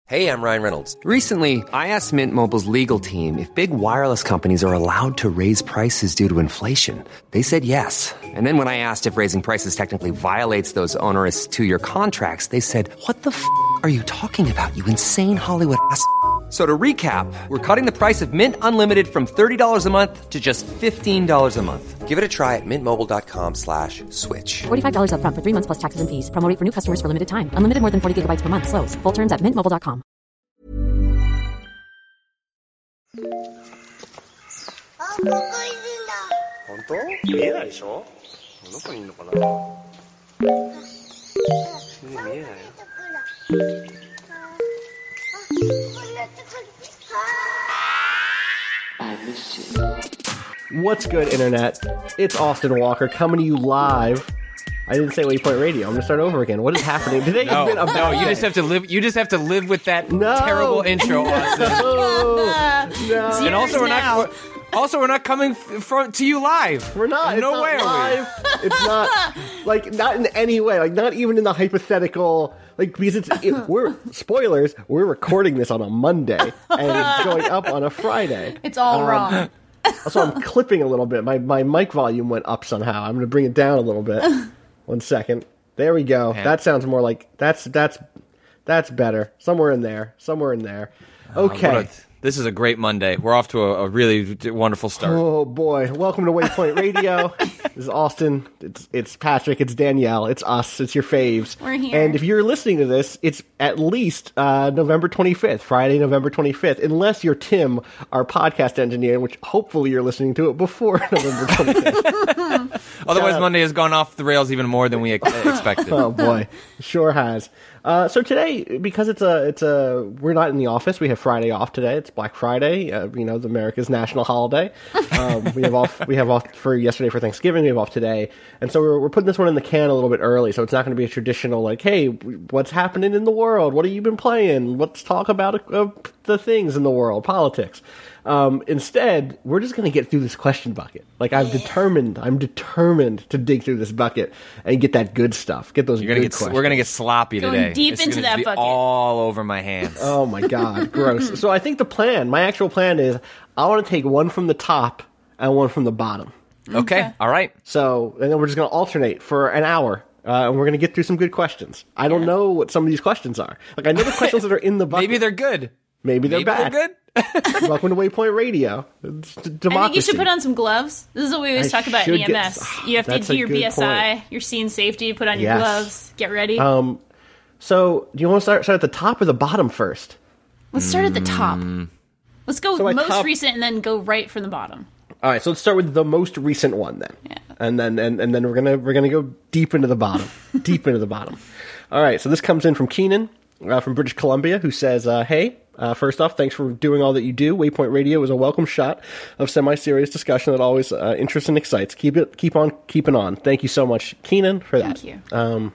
Hey, I'm Ryan Reynolds. Recently, I asked Mint Mobile's legal team if big wireless companies are allowed to raise prices due to inflation. They said yes. And then when I asked if raising prices technically violates those onerous two-year contracts, they said, "What the f*** are you talking about, you insane Hollywood ass?" So to recap, we're cutting the price of Mint Unlimited from $30 a month to just $15 a month. Give it a try at mintmobile.com/switch. $45 up front for 3 months plus taxes and fees. Promo rate for new customers for limited time. Unlimited more than 40 gigabytes per month. Slows full terms at mintmobile.com. あ、ここいるんだ。 本当？見えないでしょ？どこにいるのかな？見えないよ。 What's good, Internet? It's Austin Walker coming to you live. I didn't say Waypoint Radio. I'm going to start over again. What is happening? Today has been a bad you day. just have to live. You just have to live with that terrible intro, Austin. No. And also, we're not coming to you live. We're not. No way live. It's not like not in any way. Like not even in the hypothetical. Like because we're spoilers. We're recording this on a Monday and it's going up on a Friday. It's all wrong. Also, I'm clipping a little bit. My mic volume went up somehow. I'm going to bring it down a little bit. 1 second. There we go. Man. That sounds more like that's better. Somewhere in there. Okay. This is a great Monday. We're off to a really wonderful start. Oh boy! Welcome to Waypoint Radio. This is Austin. It's Patrick. It's Danielle. It's us. It's your faves. We're here. And if you're listening to this, it's at least November 25th, Friday, November 25th, unless you're Tim, our podcast engineer, which hopefully you're listening to it before November 25th. Otherwise, Monday has gone off the rails even more than we expected. Oh boy, sure has. So today, because we're not in the office, we have Friday off today. It's Black Friday, the America's national holiday. We have off for yesterday for Thanksgiving. We have off today, and so we're putting this one in the can a little bit early. So it's not going to be a traditional like, hey, what's happening in the world? What have you been playing? Let's talk about the things in the world, politics. Instead, we're just going to get through this question bucket. Like I'm determined to dig through this bucket and get that good stuff. Get those good questions. We're going to get sloppy Going today. deep It's into gonna that be bucket. all over my hands. Oh my God, gross. So I think my actual plan is I want to take one from the top and one from the bottom. Okay. All right. So, and then we're just going to alternate for an hour. And we're going to get through some good questions. I don't know what some of these questions are. Like I know the questions that are in the bucket. Maybe they're good. Maybe they're bad. They're good. Welcome to Waypoint Radio. It's democracy. I think you should put on some gloves. This is what we always talk about in EMS. You have to do your BSI, your scene safety, put on your gloves, get ready. So, do you want to start at the top or the bottom first? Let's start at the top. Let's go most recent and then go right from the bottom. All right, so let's start with the most recent one then. Yeah. And then we're gonna go deep into the bottom. Deep into the bottom. All right, so this comes in from Keenan from British Columbia, who says, hey, first off, thanks for doing all that you do. Waypoint Radio is a welcome shot of semi-serious discussion that always interests and excites. Keep on keeping on. Thank you so much, Keenan, for that. Thank you.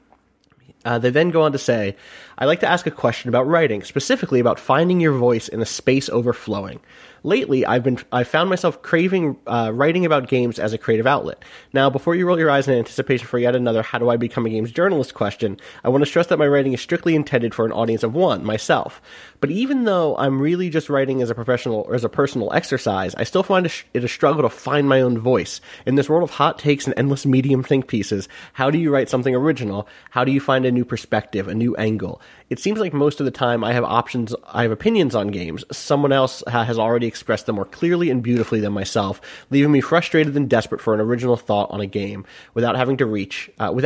They then go on to say, I'd like to ask a question about writing, specifically about finding your voice in a space overflowing. Lately, I've found myself craving writing about games as a creative outlet. Now, before you roll your eyes in anticipation for yet another how do I become a games journalist question, I want to stress that my writing is strictly intended for an audience of one, myself. But even though I'm really just writing as a professional or as a personal exercise, I still find it a struggle to find my own voice. In this world of hot takes and endless medium think pieces, how do you write something original? How do you find a new perspective, a new angle? It seems like most of the time I have opinions on games. Someone else has already expressed them more clearly and beautifully than myself, leaving me frustrated and desperate for an original thought on a game without having to reach.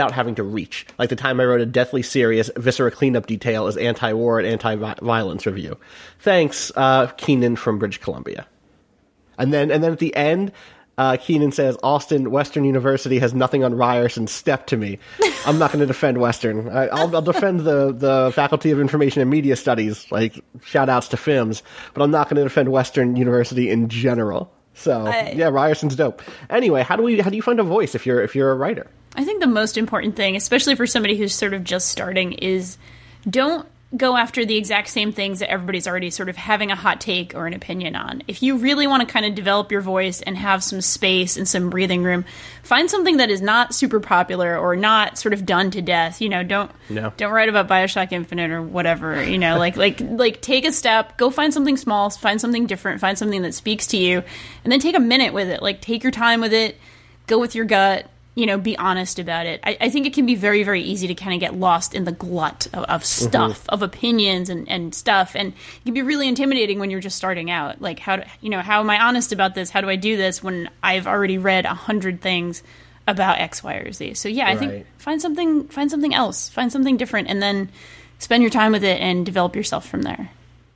Like the time I wrote a deathly serious Viscera cleanup detail as anti-war and anti-violence review. Thanks, Keenan from British Columbia. And then at the end, Keenan says, Austin, Western University has nothing on Ryerson. Step to me. I'm not going to defend Western. I'll defend the Faculty of Information and Media Studies, like shout outs to FIMS, but I'm not going to defend Western University in general. So yeah, Ryerson's dope. Anyway, how do you find a voice if you're a writer? I think the most important thing, especially for somebody who's sort of just starting, is don't go after the exact same things that everybody's already sort of having a hot take or an opinion on. If you really want to kind of develop your voice and have some space and some breathing room, find something that is not super popular or not sort of done to death. Don't write about BioShock Infinite or whatever. Like take a step, go find something small, find something different, find something that speaks to you, and then take a minute with it. Like, take your time with it, go with your gut. Be honest about it. I think it can be very, very easy to kind of get lost in the glut of stuff, of opinions and stuff. And it can be really intimidating when you're just starting out. Like, how am I honest about this? How do I do this when I've already read 100 things about X, Y, or Z? So yeah, I think find something else, find something different, and then spend your time with it and develop yourself from there.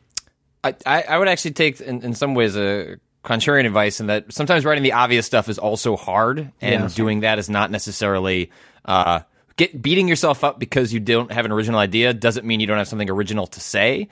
I would actually take, in some ways, a contrarian advice in that sometimes writing the obvious stuff is also hard, and doing that is not necessarily beating yourself up because you don't have an original idea doesn't mean you don't have something original to say.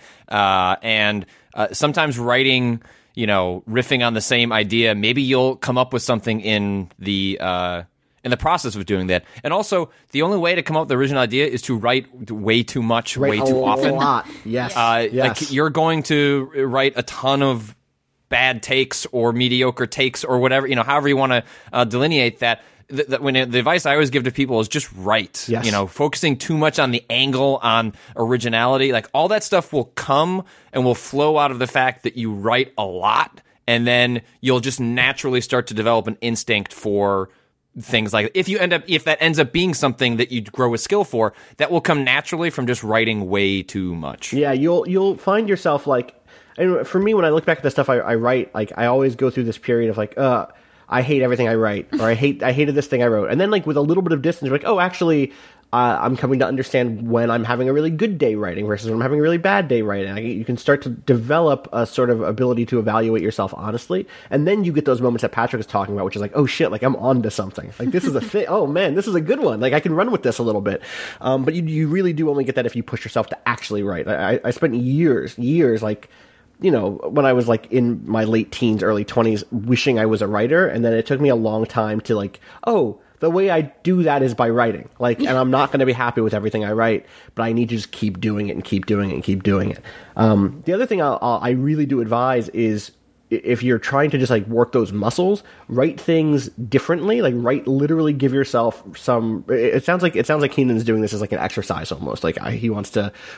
And sometimes writing, riffing on the same idea, maybe you'll come up with something in the process of doing that. And also, the only way to come up with the original idea is to write way too much, way too often. A lot. Yes. Like, you're going to write a ton of bad takes or mediocre takes or whatever, however you want to delineate that. When the advice I always give to people is just write. Yes. Focusing too much on the angle, on originality, like all that stuff will come and will flow out of the fact that you write a lot, and then you'll just naturally start to develop an instinct for things like if that ends up being something that you grow a skill for, that will come naturally from just writing way too much. Yeah, you'll find yourself like. And for me, when I look back at the stuff I write, like, I always go through this period of like, I hate everything I write, or I hated this thing I wrote, and then like with a little bit of distance, you're like, oh, actually, I'm coming to understand when I'm having a really good day writing versus when I'm having a really bad day writing. You can start to develop a sort of ability to evaluate yourself honestly, and then you get those moments that Patrick is talking about, which is like, oh shit, like I'm onto something. Like, this is a thing. Oh man, this is a good one. Like, I can run with this a little bit. But you really do only get that if you push yourself to actually write. I spent years like, when I was like in my late teens, early 20s, wishing I was a writer. And then it took me a long time to like, oh, the way I do that is by writing. Like, and I'm not going to be happy with everything I write, but I need to just keep doing it and keep doing it and keep doing it. The other thing I really do advise is, if you're trying to just like work those muscles, write things differently. Like, literally give yourself some. It sounds like Keenan's doing this as like an exercise almost. Like, they want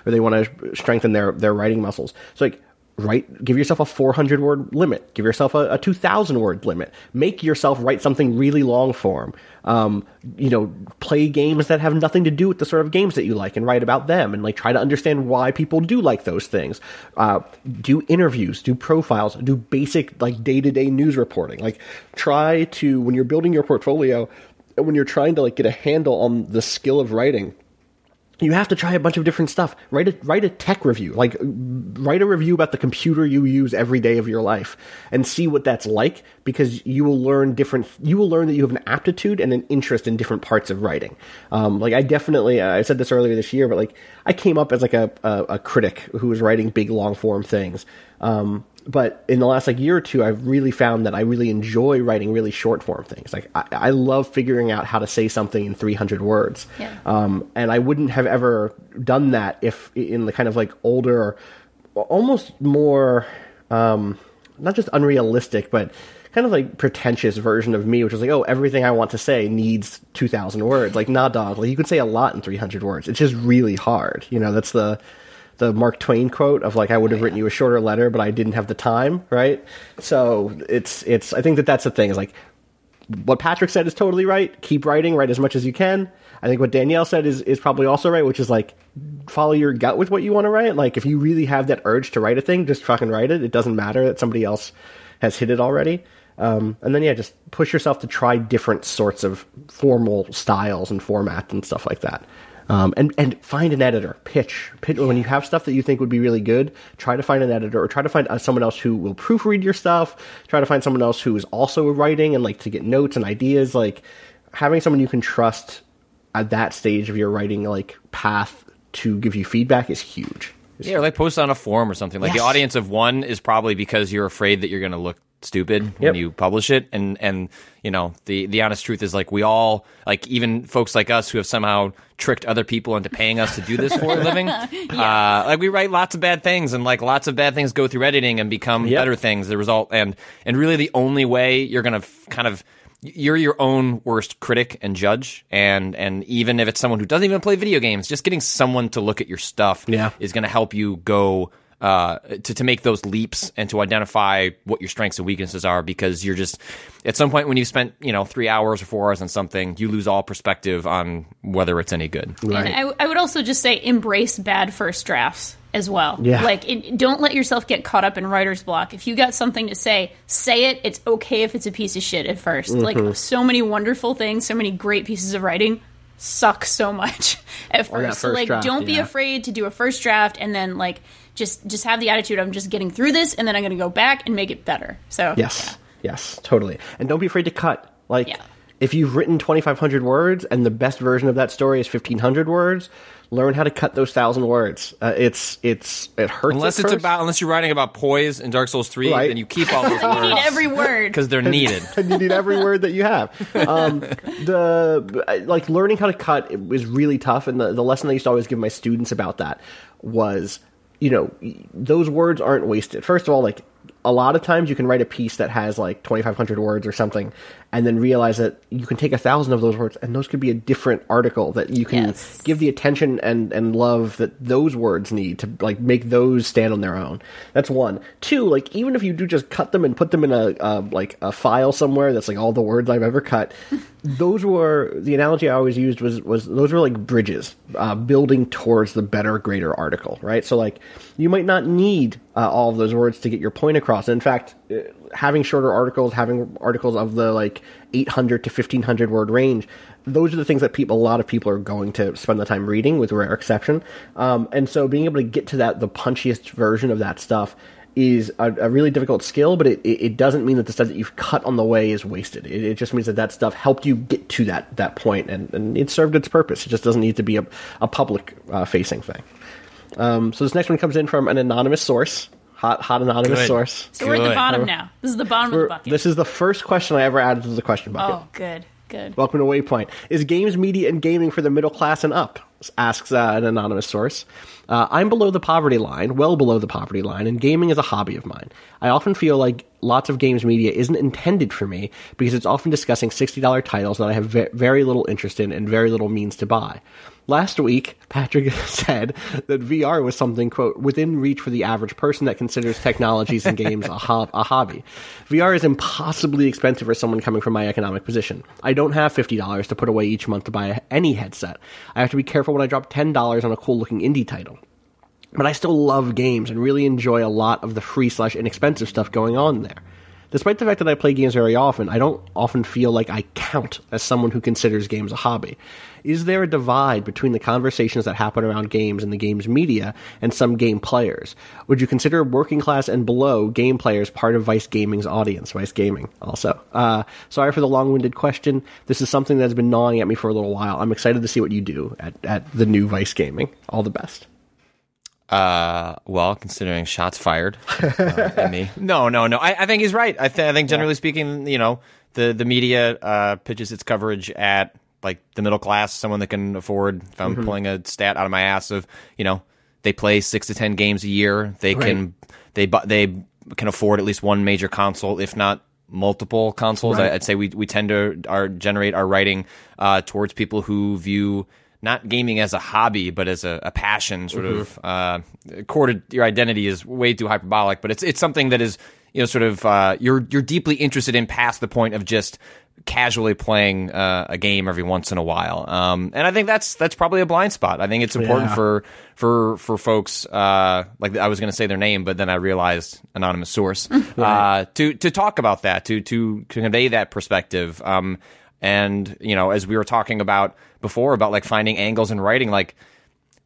to strengthen their writing muscles. So like, give yourself a 400 word limit. Give yourself a 2,000 word limit. Make yourself write something really long form. Play games that have nothing to do with the sort of games that you like and write about them, and like try to understand why people do like those things. Do interviews, do profiles, do basic like day-to-day news reporting. Like, try to, when you're building your portfolio, when you're trying to like get a handle on the skill of writing, you have to try a bunch of different stuff. Write a tech review. Like, write a review about the computer you use every day of your life and see what that's like, because you will learn that you have an aptitude and an interest in different parts of writing. Like, I said this earlier this year, but like, I came up as like a critic who was writing big long form things. But in the last like year or two, I've really found that I really enjoy writing really short form things. Like, I love figuring out how to say something in 300 words. Yeah. And I wouldn't have ever done that if in the kind of like older, almost more, not just unrealistic, but kind of like pretentious version of me, which was like, oh, everything I want to say needs 2,000 words. Like, nah, dog. Like, you could say a lot in 300 words. It's just really hard. That's the Mark Twain quote of like, I would have written you a shorter letter, but I didn't have the time, right? So it's I think that's the thing, is like, what Patrick said is totally right. Keep writing, write as much as you can. I think what Danielle said is probably also right, which is like, follow your gut with what you want to write. Like, if you really have that urge to write a thing, just fucking write it. It doesn't matter that somebody else has hit it already. And then, just push yourself to try different sorts of formal styles and formats and stuff like that. And find an editor. Pitch. When you have stuff that you think would be really good, try to find an editor, or try to find someone else who will proofread your stuff. Try to find someone else who is also writing and like to get notes and ideas. Like, having someone you can trust at that stage of your writing like path to give you feedback is huge. Or like post on a forum or something. Like, the audience of one is probably because you're afraid that you're going to look stupid when you publish it. And you know, the honest truth is, like, we all, like, even folks like us who have somehow tricked other people into paying us to do this for a living, like, we write lots of bad things, and like lots of bad things go through editing and become better things as a result. And really the only way you're going to you're your own worst critic and judge, and even if it's someone who doesn't even play video games, just getting someone to look at your stuff is going to help you go to make those leaps and to identify what your strengths and weaknesses are, because you're just, at some point when you've spent 3 hours or 4 hours on something, you lose all perspective on whether it's any good. Right. And I would also just say embrace bad first drafts as well. Yeah. Like, don't let yourself get caught up in writer's block. If you got something to say it. It's okay if it's a piece of shit at first. Like, so many wonderful things, so many great pieces of writing suck so much at first. So, like, draft, don't be afraid to do a first draft, and then, like, just have the attitude, I'm just getting through this, and then I'm going to go back and make it better. So yes, totally. And don't be afraid to cut. Like, if you've written 2,500 words and the best version of that story is 1,500 words, learn how to cut those 1,000 words. It hurts. Unless you're writing about poise in Dark Souls 3, then you keep all those words. You need every word because they're needed. And you need every word that you have. Learning how to cut is really tough, and the lesson I used to always give my students about that was, those words aren't wasted. First of all, like, a lot of times you can write a piece that has like 2,500 words or something, and then realize that you can take 1,000 of those words, and those could be a different article that you can give the attention and love that those words need to, like, make those stand on their own. That's one. Two, like, even if you do just cut them and put them in a file somewhere that's like all the words I've ever cut, those were, the analogy I always used was those were like bridges building towards the better, greater article, right? So, like, you might not need all of those words to get your point across. And in fact, having shorter articles, having articles of the like 800 to 1,500 word range, those are the things that a lot of people are going to spend the time reading, with rare exception. And so being able to get to the punchiest version of that stuff is a really difficult skill, but it doesn't mean that the stuff that you've cut on the way is wasted. It just means that stuff helped you get to that point, and it served its purpose. It just doesn't need to be a public facing thing. So this next one comes in from an anonymous source. Hot anonymous source. So we're at the bottom now. This is the bottom of the bucket. This is the first question I ever added to the question bucket. Oh, good. Welcome to Waypoint. Is games, media, and gaming for the middle class and up? Asks an anonymous source. I'm below the poverty line, well below the poverty line, and gaming is a hobby of mine. I often feel like lots of games media isn't intended for me because it's often discussing $60 titles that I have very little interest in and very little means to buy. Last week, Patrick said that VR was something, quote, within reach for the average person that considers technologies and games a hobby. VR is impossibly expensive for someone coming from my economic position. I don't have $50 to put away each month to buy any headset. I have to be careful when I drop $10 on a cool-looking indie title. But I still love games and really enjoy a lot of the free/inexpensive stuff going on there. Despite the fact that I play games very often, I don't often feel like I count as someone who considers games a hobby. Is there a divide between the conversations that happen around games and the games media and some game players? Would you consider working class and below game players part of Vice Gaming's audience? Vice Gaming, also. Sorry for the long-winded question. This is something that's been gnawing at me for a little while. I'm excited to see what you do at the new Vice Gaming. All the best. Well, considering shots fired at me. No. I think he's right. I think generally speaking, the media pitches its coverage at like the middle class, someone that can afford. If I'm pulling a stat out of my ass of, they play 6 to 10 games a year. They can afford at least one major console, if not multiple consoles. Right. I'd say we tend to generate our writing towards people who view not gaming as a hobby, but as a passion, sort of. Courted your identity is way too hyperbolic, but it's something that is, you're deeply interested in past the point of just casually playing a game every once in a while. And I think that's probably a blind spot. I think it's important for folks, like I was going to say their name, but then I realized anonymous source, to talk about that, to convey that perspective. And, as we were talking about before, about like finding angles in writing, like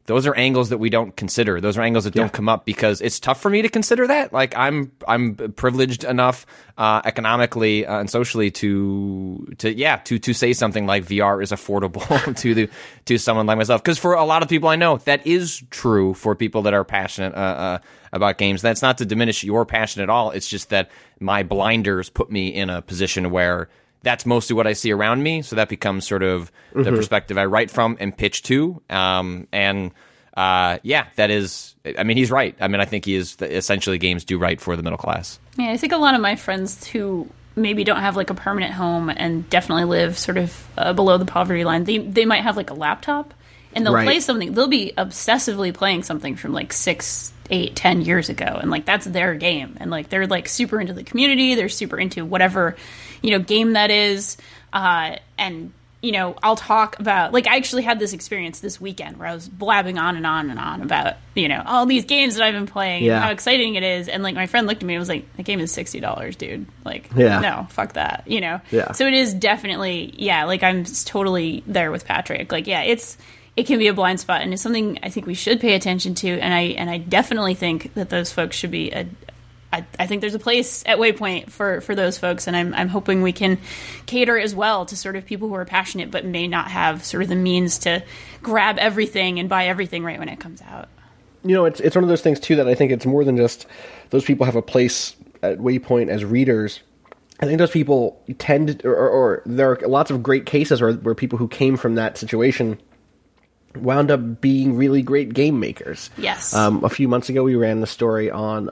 those are angles that we don't consider. Those are angles that don't come up because it's tough for me to consider that. Like I'm privileged enough economically and socially to say something like VR is affordable to someone like myself. Because for a lot of people I know, that is true for people that are passionate about games. That's not to diminish your passion at all. It's just that my blinders put me in a position where that's mostly what I see around me, so that becomes sort of the perspective I write from and pitch to. That is. I mean, he's right. I mean, I think he is. Essentially, games do right for the middle class. Yeah, I think a lot of my friends who maybe don't have like a permanent home and definitely live sort of below the poverty line, they might have like a laptop and they'll play something. They'll be obsessively playing something from like 6, 8, 10 years ago, and like that's their game, and like they're like super into the community. They're super into whatever game that is, and I'll talk about, like, I actually had this experience this weekend where I was blabbing on and on and on about all these games that I've been playing and how exciting it is, and like my friend looked at me and was like, "The game is $60, dude. Like, no, fuck that." So it is definitely like I'm totally there with Patrick. Like, it can be a blind spot, and it's something I think we should pay attention to. And I definitely think that those folks should be I think there's a place at Waypoint for those folks, and I'm hoping we can cater as well to sort of people who are passionate but may not have sort of the means to grab everything and buy everything right when it comes out. It's one of those things too that I think it's more than just those people have a place at Waypoint as readers. I think those people tend to, or there are lots of great cases where people who came from that situation wound up being really great game makers. Yes. A few months ago, we ran the story on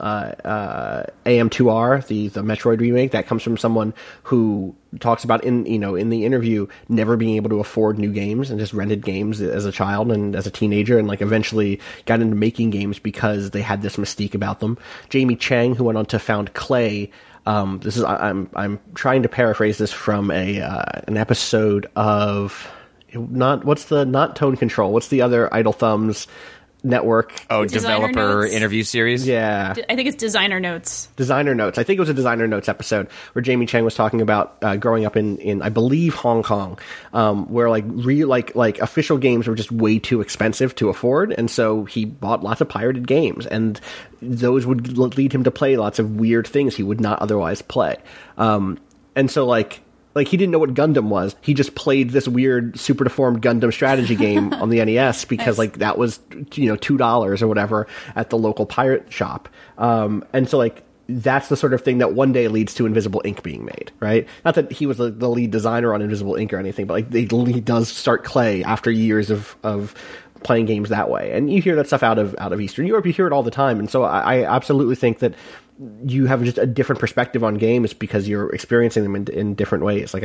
AM2R, the Metroid remake. That comes from someone who talks about in the interview never being able to afford new games and just rented games as a child and as a teenager, and like eventually got into making games because they had this mystique about them. Jamie Chang, who went on to found Klei. This is I'm trying to paraphrase this from an episode of. Not Tone Control. What's the other Idle Thumbs network? Oh, Designer developer Notes? Interview series? Yeah. I think it's Designer Notes. Designer Notes. I think it was a Designer Notes episode where Jamie Chang was talking about growing up in I believe Hong Kong, where like official games were just way too expensive to afford, and so he bought lots of pirated games, and those would lead him to play lots of weird things he would not otherwise play. And so like he didn't know what Gundam was. He just played this weird, super deformed Gundam strategy game on the NES because like that was $2 or whatever at the local pirate shop. And so like that's the sort of thing that one day leads to Invisible Ink being made, right? Not that he was the lead designer on Invisible Ink or anything, but like he does start Klei after years of playing games that way. And you hear that stuff out of Eastern Europe. You hear it all the time. And so I absolutely think that you have just a different perspective on games because you're experiencing them in different ways. Like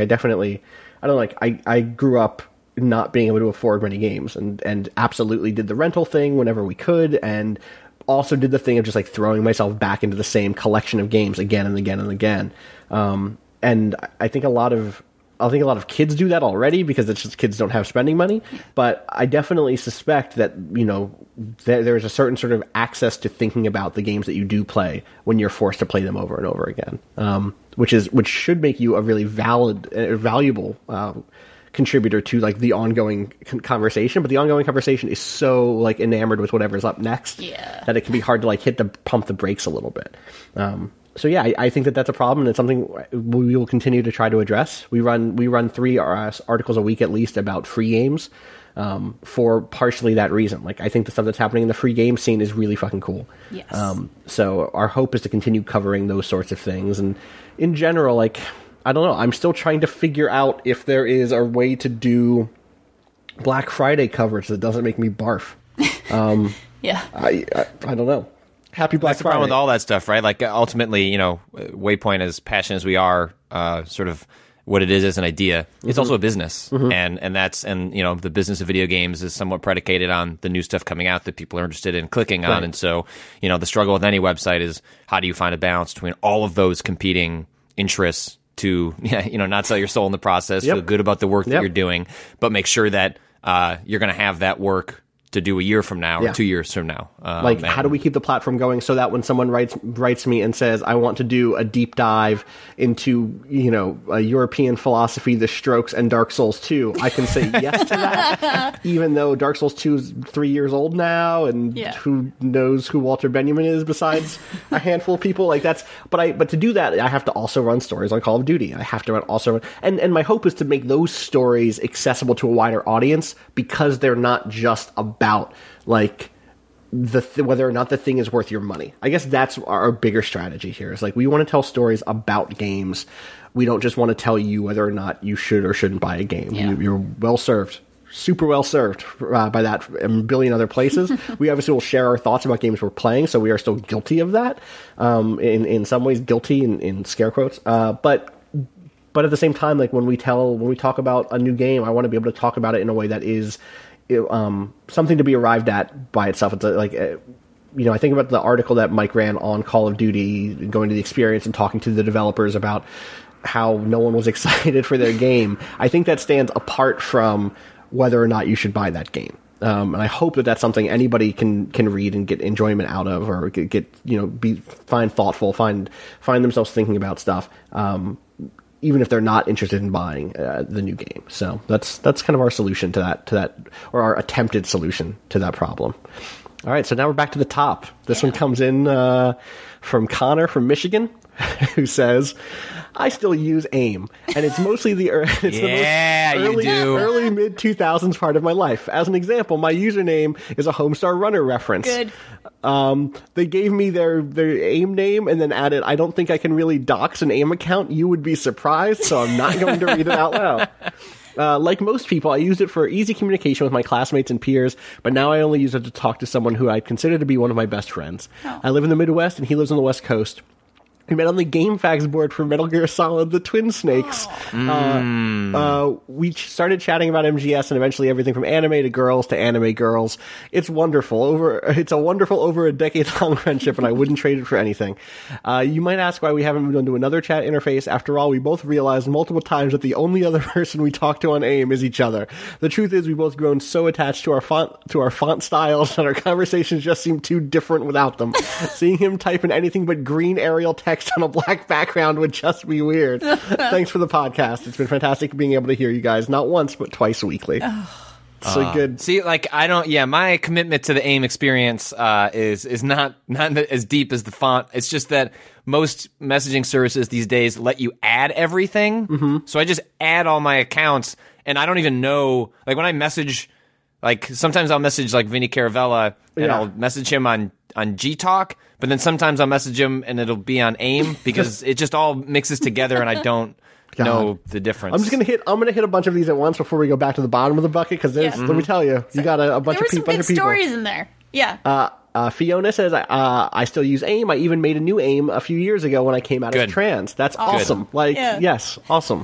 I grew up not being able to afford many games and absolutely did the rental thing whenever we could, and also did the thing of just like throwing myself back into the same collection of games again and again and again. And I think a lot of kids do that already because it's just kids don't have spending money. But I definitely suspect that, there's a certain sort of access to thinking about the games that you do play when you're forced to play them over and over again, which should make you a really valuable contributor to like the ongoing conversation. But the ongoing conversation is so like enamored with whatever's up next that it can be hard to like pump the brakes a little bit. So yeah, I think that's a problem, and it's something we will continue to try to address. We run 3 articles a week at least about free games, for partially that reason. Like I think the stuff that's happening in the free game scene is really fucking cool. Yes. So our hope is to continue covering those sorts of things, and in general, like I don't know, I'm still trying to figure out if there is a way to do Black Friday coverage that doesn't make me barf. Yeah. I don't know. Happy Black That's the Friday. problem with all that stuff, right? Like ultimately, Waypoint, as passionate as we are, sort of what it is as an idea, it's also a business, and the business of video games is somewhat predicated on the new stuff coming out that people are interested in clicking on, and so the struggle with any website is how do you find a balance between all of those competing interests to not sell your soul in the process, feel good about the work that you're doing, but make sure that you're going to have that work to do a year from now or 2 years from now. How do we keep the platform going so that when someone writes me and says, I want to do a deep dive into, a European philosophy, The Strokes, and Dark Souls 2, I can say yes to that, even though Dark Souls 2 is 3 years old now, and who knows who Walter Benjamin is besides a handful of people. But to do that, I have to also run stories on Call of Duty. I have to and my hope is to make those stories accessible to a wider audience, because they're not just about whether or not the thing is worth your money. I guess that's our bigger strategy here. Is we want to tell stories about games. We don't just want to tell you whether or not you should or shouldn't buy a game. Yeah. You're well served, super well served by that and a billion other places. We obviously will share our thoughts about games we're playing, so we are still guilty of that. In some ways, guilty in scare quotes. But at the same time, when we talk about a new game, I want to be able to talk about it in a way that is something to be arrived at by itself. It's I think about the article that Mike ran on Call of Duty, going to the experience and talking to the developers about how no one was excited for their game. I think that stands apart from whether or not you should buy that game. And I hope that that's something anybody can read and get enjoyment out of, or find thoughtful, find themselves thinking about stuff. Even if they're not interested in buying the new game. So that's kind of our solution to that, or our attempted solution to that problem. All right, so now we're back to the top. This one comes in from Connor from Michigan, who says, I still use AIM, and it's mostly the most early mid-2000s part of my life. As an example, my username is a Homestar Runner reference. Good. They gave me their AIM name and then added, I don't think I can really dox an AIM account. You would be surprised, so I'm not going to read it out loud. Like most people, I used it for easy communication with my classmates and peers, but now I only use it to talk to someone who I consider to be one of my best friends. Oh. I live in the Midwest, and he lives on the West Coast. We met on the GameFAQs board for Metal Gear Solid: The Twin Snakes. We started chatting about MGS and eventually everything from anime to girls to anime girls. It's wonderful. It's a wonderful over a decade-long friendship, and I wouldn't trade it for anything. You might ask why we haven't moved on to another chat interface. After all, we both realized multiple times that the only other person we talk to on AIM is each other. The truth is, we've both grown so attached to our font styles that our conversations just seem too different without them. Seeing him type in anything but green Arial text on a black background would just be weird. Thanks for the podcast. It's been fantastic being able to hear you guys not once but twice weekly. So good. See, my commitment to the AIM experience is not as deep as the font. It's just that most messaging services these days let you add everything. Mm-hmm. So I just add all my accounts, and I don't even know. When I message, sometimes I'll message Vinny Caravella, and I'll message him on Gtalk, but then sometimes I'll message him and it'll be on AIM because it just all mixes together and I don't know the difference. I'm gonna hit a bunch of these at once before we go back to the bottom of the bucket, because let me tell you, you got a bunch of people. There were some good stories in there. Yeah. Fiona says, I still use AIM. I even made a new AIM a few years ago when I came out as trans. That's awesome. Yes, awesome.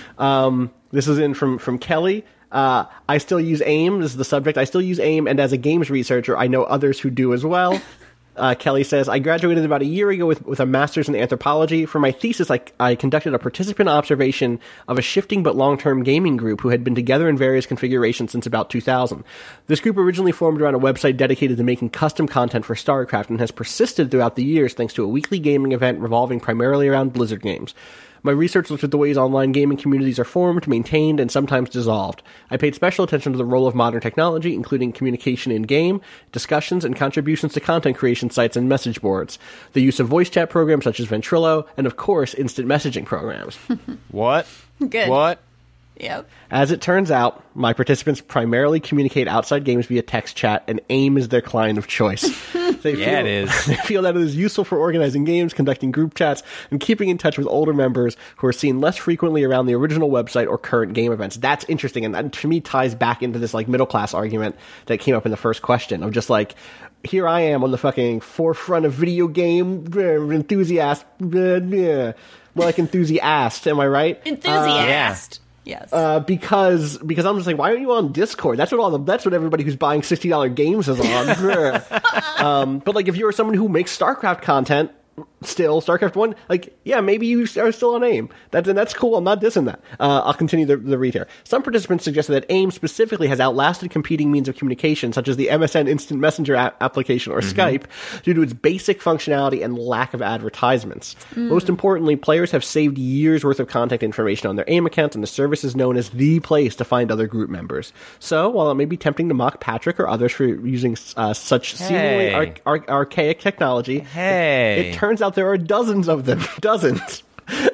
This is in from Kelly. I still use AIM. This is the subject. I still use AIM, and as a games researcher, I know others who do as well. Kelly says, I graduated about a year ago with a master's in anthropology. For my thesis, I conducted a participant observation of a shifting but long-term gaming group who had been together in various configurations since about 2000. This group originally formed around a website dedicated to making custom content for StarCraft and has persisted throughout the years thanks to a weekly gaming event revolving primarily around Blizzard games. My research looked at the ways online gaming communities are formed, maintained, and sometimes dissolved. I paid special attention to the role of modern technology, including communication in-game, discussions, and contributions to content creation sites and message boards, the use of voice chat programs such as Ventrilo, and of course, instant messaging programs. What? Good. What? Yep. As it turns out, my participants primarily communicate outside games via text chat, and AIM is their client of choice. It is. They feel that it is useful for organizing games, conducting group chats, and keeping in touch with older members who are seen less frequently around the original website or current game events. That's interesting, and that to me ties back into this middle class argument that came up in the first question of just here I am on the fucking forefront of video game enthusiast. More like enthusiast, am I right? Enthusiast. Yes. Because I'm just why aren't you on Discord? That's what everybody who's buying $60 games is on. But if you're someone who makes StarCraft content, still, StarCraft 1, like, yeah, maybe you are still on AIM. That's cool. I'm not dissing that. I'll continue the read here. Some participants suggested that AIM specifically has outlasted competing means of communication, such as the MSN Instant Messenger application or Skype, due to its basic functionality and lack of advertisements. Most importantly, players have saved years' worth of contact information on their AIM accounts, and the service is known as the place to find other group members. So, while it may be tempting to mock Patrick or others for using such seemingly archaic technology, it turns out there are dozens of them. Dozens.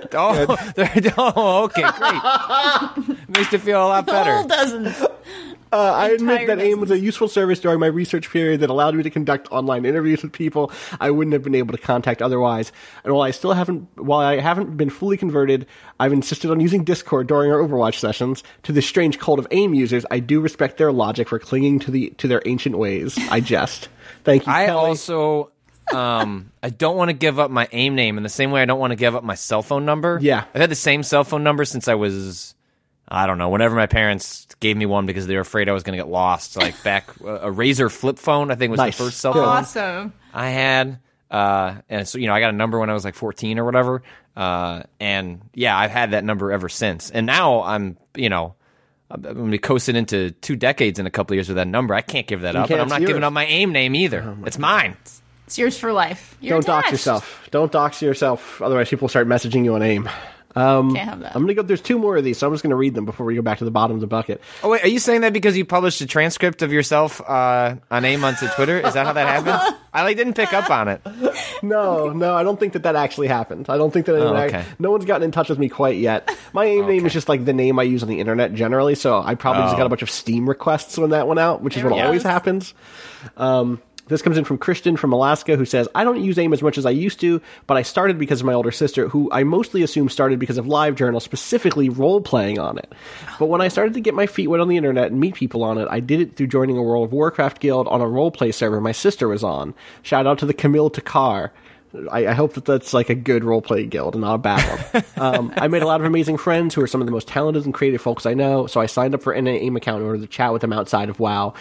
Okay, great. Makes you feel a lot better. Whole dozens. I admit that AIM was dozens. a useful service during my research period that allowed me to conduct online interviews with people I wouldn't have been able to contact otherwise. And while I haven't been fully converted, I've insisted on using Discord during our Overwatch sessions. To the strange cult of AIM users, I do respect their logic for clinging to their ancient ways. I jest. Thank you, I Kelly. also, I don't want to give up my AIM name in the same way I don't want to give up my cell phone number. Yeah. I've had the same cell phone number since I was, I don't know, whenever my parents gave me one because they were afraid I was going to get lost. Like back, a Razor flip phone, I think was Nice. the first cell phone Awesome. I had. And so, I got a number when I was like 14 or whatever. And yeah, I've had that number ever since. And now I'm going to be coasting into 2 decades in a couple of years with that number. I can't give that up. And I'm not giving up my AIM name either. It's mine. It's yours for life. Don't dox yourself. Don't dox yourself. Otherwise, people will start messaging you on AIM. Can't have that. I'm going to go. There's 2 more of these, so I'm just going to read them before we go back to the bottom of the bucket. Oh, wait, are you saying that because you published a transcript of yourself on AIM onto Twitter? Is that how that happened? I didn't pick up on it. No, I don't think that actually happened. I don't think that okay. no one's gotten in touch with me quite yet. My AIM name is just like the name I use on the internet generally, so I probably just got a bunch of Steam requests when that went out, which is what always happens. This comes in from Christian from Alaska, who says, I don't use AIM as much as I used to, but I started because of my older sister, who I mostly assume started because of LiveJournal, specifically role-playing on it. But when I started to get my feet wet on the internet and meet people on it, I did it through joining a World of Warcraft guild on a role-play server my sister was on. Shout out to the Camille Takar. I hope that's like a good role-play guild and not a bad one. I made a lot of amazing friends who are some of the most talented and creative folks I know, so I signed up for an AIM account in order to chat with them outside of WoW.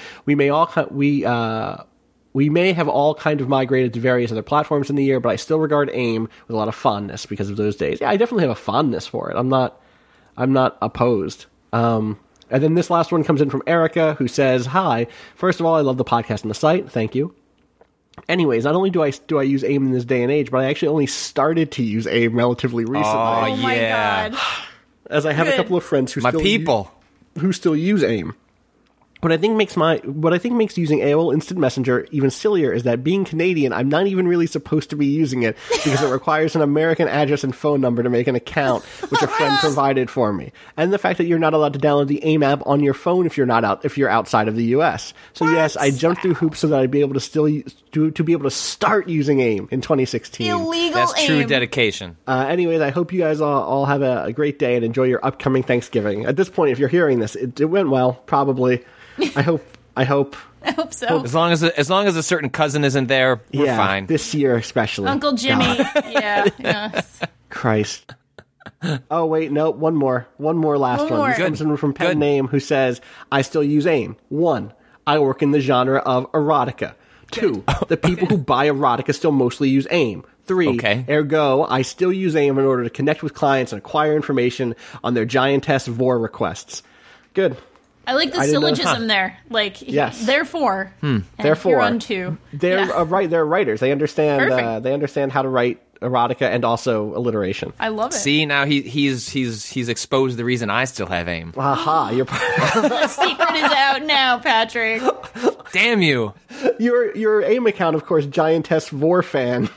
We may have all kind of migrated to various other platforms in the year, but I still regard AIM with a lot of fondness because of those days. Yeah, I definitely have a fondness for it. I'm not opposed. And then this last one comes in from Erica, who says, Hi, first of all, I love the podcast and the site. Thank you. Anyways, not only do I use AIM in this day and age, but I actually only started to use AIM relatively recently. Oh my god. As I have a couple of friends who still use AIM. What I think makes using AOL Instant Messenger even sillier is that being Canadian, I'm not even really supposed to be using it because it requires an American address and phone number to make an account, which a friend provided for me, and the fact that you're not allowed to download the AIM app on your phone if you're outside of the U.S. So yes, I jumped through hoops so that I'd be able to be able to start using AIM in 2016. Illegal That's AIM. true dedication. Anyways, I hope you guys all have a great day and enjoy your upcoming Thanksgiving. At this point, if you're hearing this, it went well, probably. I hope. I hope so. As long as a certain cousin isn't there, we're fine. This year especially. Uncle Jimmy. Yes. Christ. Oh wait, no, one more last one. This comes in from Pen Name, who says, I still use AIM. 1, I work in the genre of erotica. 2, the people who buy erotica still mostly use AIM. 3, ergo, I still use AIM in order to connect with clients and acquire information on their giantess VOR requests. Good. I like the syllogism there. Like, yes. Therefore. Therefore. Hereunto. They're they're writers. They understand how to write erotica and also alliteration. I love it. See, now he's exposed the reason I still have AIM. Aha, The secret is out now, Patrick. Damn you. Your AIM account, of course, giantess VOR fan.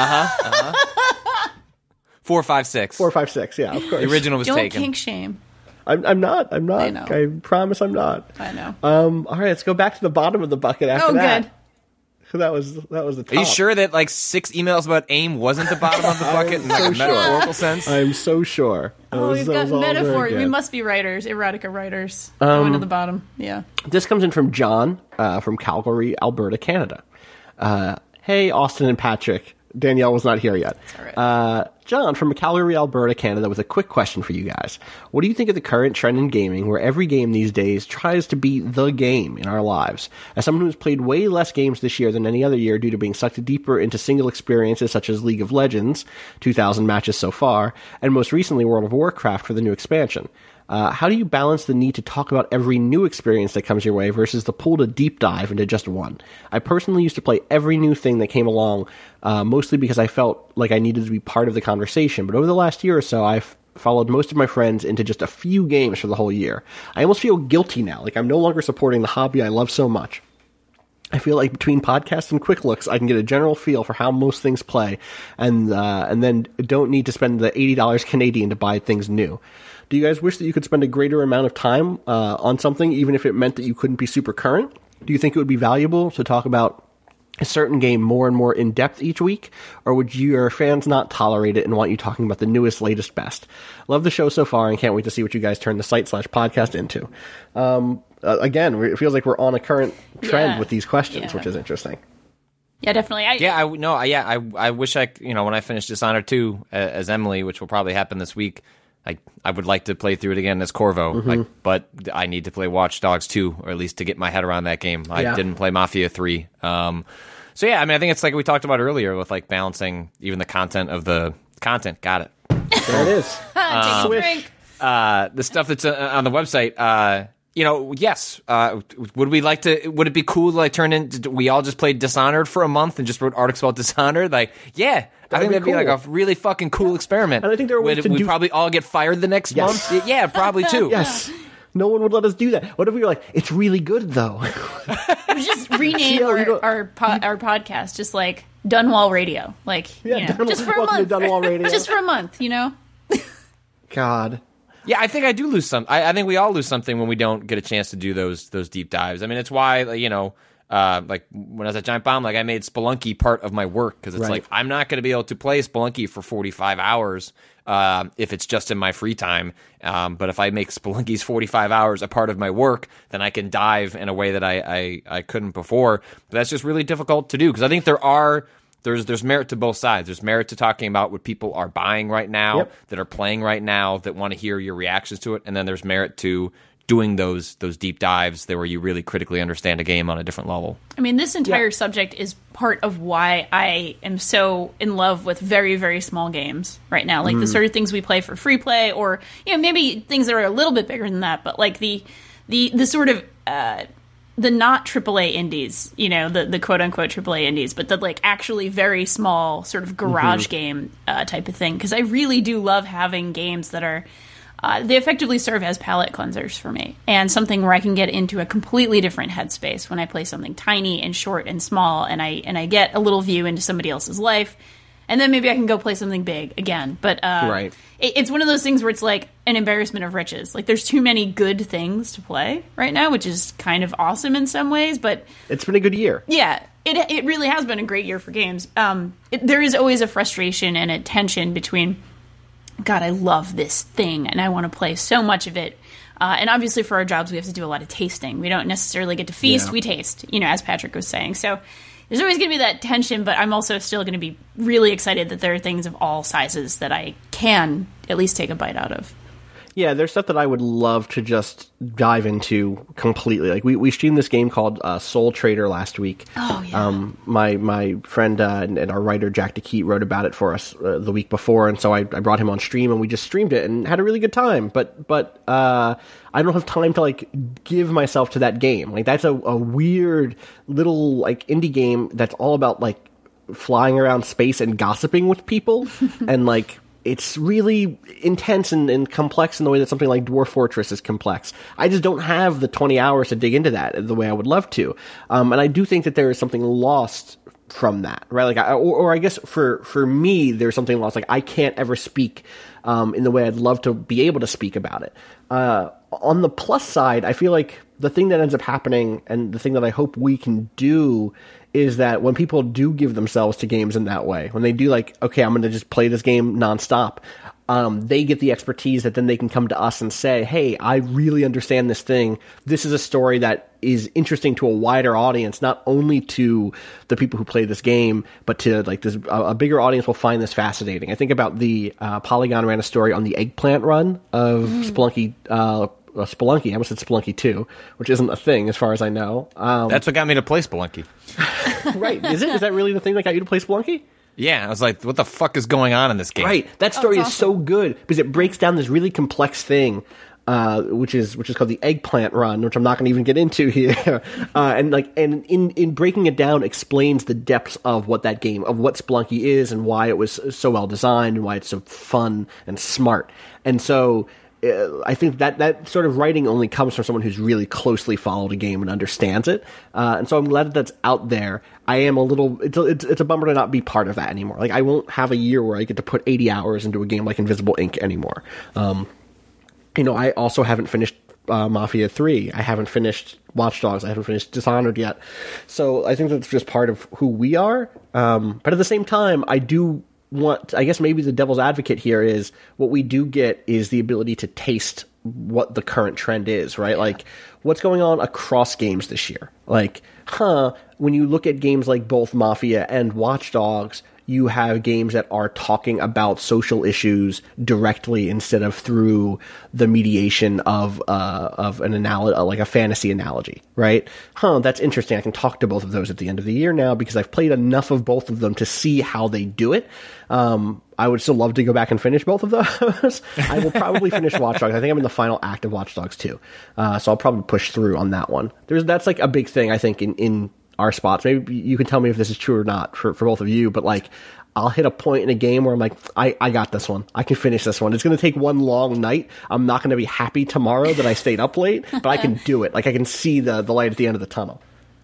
456. 456, yeah, of course. The original was Don't taken. kink shame. I'm not. I know. I promise I'm not. I know. All right, let's go back to the bottom of the bucket after that. Good. So that was the top. Are you sure that like 6 emails about AIM wasn't the bottom of the bucket in like a metaphorical sense? I'm so sure. We've got metaphors. We must be writers, erotica writers. Going to the bottom. Yeah. This comes in from John from Calgary, Alberta, Canada. Hey, Austin and Patrick. Danielle was not here yet. All right. John from Calgary, Alberta, Canada, with a quick question for you guys. What do you think of the current trend in gaming where every game these days tries to be the game in our lives? As someone who's played way less games this year than any other year due to being sucked deeper into single experiences such as League of Legends, 2,000 matches so far, and most recently World of Warcraft for the new expansion. How do you balance the need to talk about every new experience that comes your way versus the pull to deep dive into just one? I personally used to play every new thing that came along, mostly because I felt like I needed to be part of the conversation. But over the last year or so, I've followed most of my friends into just a few games for the whole year. I almost feel guilty now, like I'm no longer supporting the hobby I love so much. I feel like between podcasts and quick looks, I can get a general feel for how most things play, and then don't need to spend the $80 Canadian to buy things new. Do you guys wish that you could spend a greater amount of time on something, even if it meant that you couldn't be super current? Do you think it would be valuable to talk about a certain game more and more in depth each week, or would your fans not tolerate it and want you talking about the newest, latest, best? Love the show so far and can't wait to see what you guys turn the site/podcast into. Again, it feels like we're on a current trend with these questions, which is interesting. Yeah, definitely. I wish when I finish Dishonored 2 as Emily, which will probably happen this week, I would like to play through it again as Corvo, but I need to play Watch Dogs 2, or at least to get my head around that game. I didn't play Mafia 3. I think it's like we talked about earlier with like balancing even the content of the content. Got it. There it is. Take a drink. The stuff that's on the website. Yes. Would it be cool to like we all just played Dishonored for a month and just wrote articles about Dishonored? Like, yeah. I think that'd be like a really fucking cool experiment. And I think there are ways we'd probably all get fired the next month. Yeah, probably too. Yes. No one would let us do that. What if we were like, it's really good though? We just rename our podcast just like Dunwall Radio. Like, just for a month. Dunwall Radio. Just for a month, God. Yeah, I think I do lose some. I think we all lose something when we don't get a chance to do those deep dives. I mean, it's why, like when I was at Giant Bomb, like I made Spelunky part of my work because it's like I'm not going to be able to play Spelunky for 45 hours if it's just in my free time. But if I make Spelunky's 45 hours a part of my work, then I can dive in a way that I couldn't before. But that's just really difficult to do because I think there's merit to both sides. There's merit to talking about what people are buying right now, that are playing right now, that want to hear your reactions to it, and then there's merit to doing those deep dives there where you really critically understand a game on a different level. I mean, this entire subject is part of why I am so in love with very, very small games right now. Like the sort of things we play for free play, or maybe things that are a little bit bigger than that, but like the sort of the not AAA indies, the quote-unquote AAA indies, but the like actually very small sort of garage game type of thing. Because I really do love having games that are they effectively serve as palate cleansers for me, and something where I can get into a completely different headspace when I play something tiny and short and small, and I get a little view into somebody else's life, and then maybe I can go play something big again. But it's one of those things where it's like an embarrassment of riches. Like there's too many good things to play right now, which is kind of awesome in some ways, but it's been a good year. Yeah, it really has been a great year for games. There is always a frustration and a tension between, God, I love this thing, and I want to play so much of it. And obviously for our jobs, we have to do a lot of tasting. We don't necessarily get to feast, we taste, as Patrick was saying. So there's always going to be that tension, but I'm also still going to be really excited that there are things of all sizes that I can at least take a bite out of. Yeah, there's stuff that I would love to just dive into completely. Like we streamed this game called Soul Trader last week. Oh yeah. My friend and our writer Jack DeKeat wrote about it for us the week before, and so I brought him on stream and we just streamed it and had a really good time. But I don't have time to like give myself to that game. Like that's a weird little like indie game that's all about like flying around space and gossiping with people and like. It's really intense and complex in the way that something like Dwarf Fortress is complex. I just don't have the 20 hours to dig into that the way I would love to. And I do think that there is something lost from that, right? Like, I guess for me, there's something lost. Like, I can't ever speak in the way I'd love to be able to speak about it. On the plus side, I feel like the thing that ends up happening and the thing that I hope we can do is that when people do give themselves to games in that way, when they do like, okay, I'm going to just play this game nonstop, they get the expertise that then they can come to us and say, hey, I really understand this thing. This is a story that is interesting to a wider audience, not only to the people who play this game, but to like this a bigger audience will find this fascinating. I think about the Polygon ran a story on the Eggplant run of Spelunky. Spelunky, I almost said Spelunky 2, which isn't a thing as far as I know. That's what got me to play Spelunky. Right. Is it? Is that really the thing that got you to play Spelunky? Yeah, I was like, what the fuck is going on in this game? Right. That story is so good because it breaks down this really complex thing, which is called the Eggplant Run, which I'm not going to even get into here. And in breaking it down, explains the depths of what that game, of what Spelunky is, and why it was so well designed, and why it's so fun and smart. And so I think that sort of writing only comes from someone who's really closely followed a game and understands it. And so I'm glad that that's out there. I am a little, it's a bummer to not be part of that anymore. Like, I won't have a year where I get to put 80 hours into a game like Invisible Ink anymore. I also haven't finished Mafia 3. I haven't finished Watch Dogs. I haven't finished Dishonored yet. So I think that's just part of who we are. But at the same time, I guess maybe the devil's advocate here is what we do get is the ability to taste what the current trend is, right? Like, what's going on across games this year? Like, when you look at games like both Mafia and Watch Dogs, you have games that are talking about social issues directly instead of through the mediation of an analogy, like a fantasy analogy, right? That's interesting. I can talk to both of those at the end of the year now because I've played enough of both of them to see how they do it. I would still love to go back and finish both of those. I will probably finish Watch Dogs. I think I'm in the final act of Watch Dogs 2. So I'll probably push through on that one. That's like a big thing, I think, in our spots. Maybe you can tell me if this is true or not for both of you, but like, I'll hit a point in a game where I'm like, I got this one. I can finish this one. It's going to take one long night. I'm not going to be happy tomorrow that I stayed up late, but I can do it. Like, I can see the light at the end of the tunnel.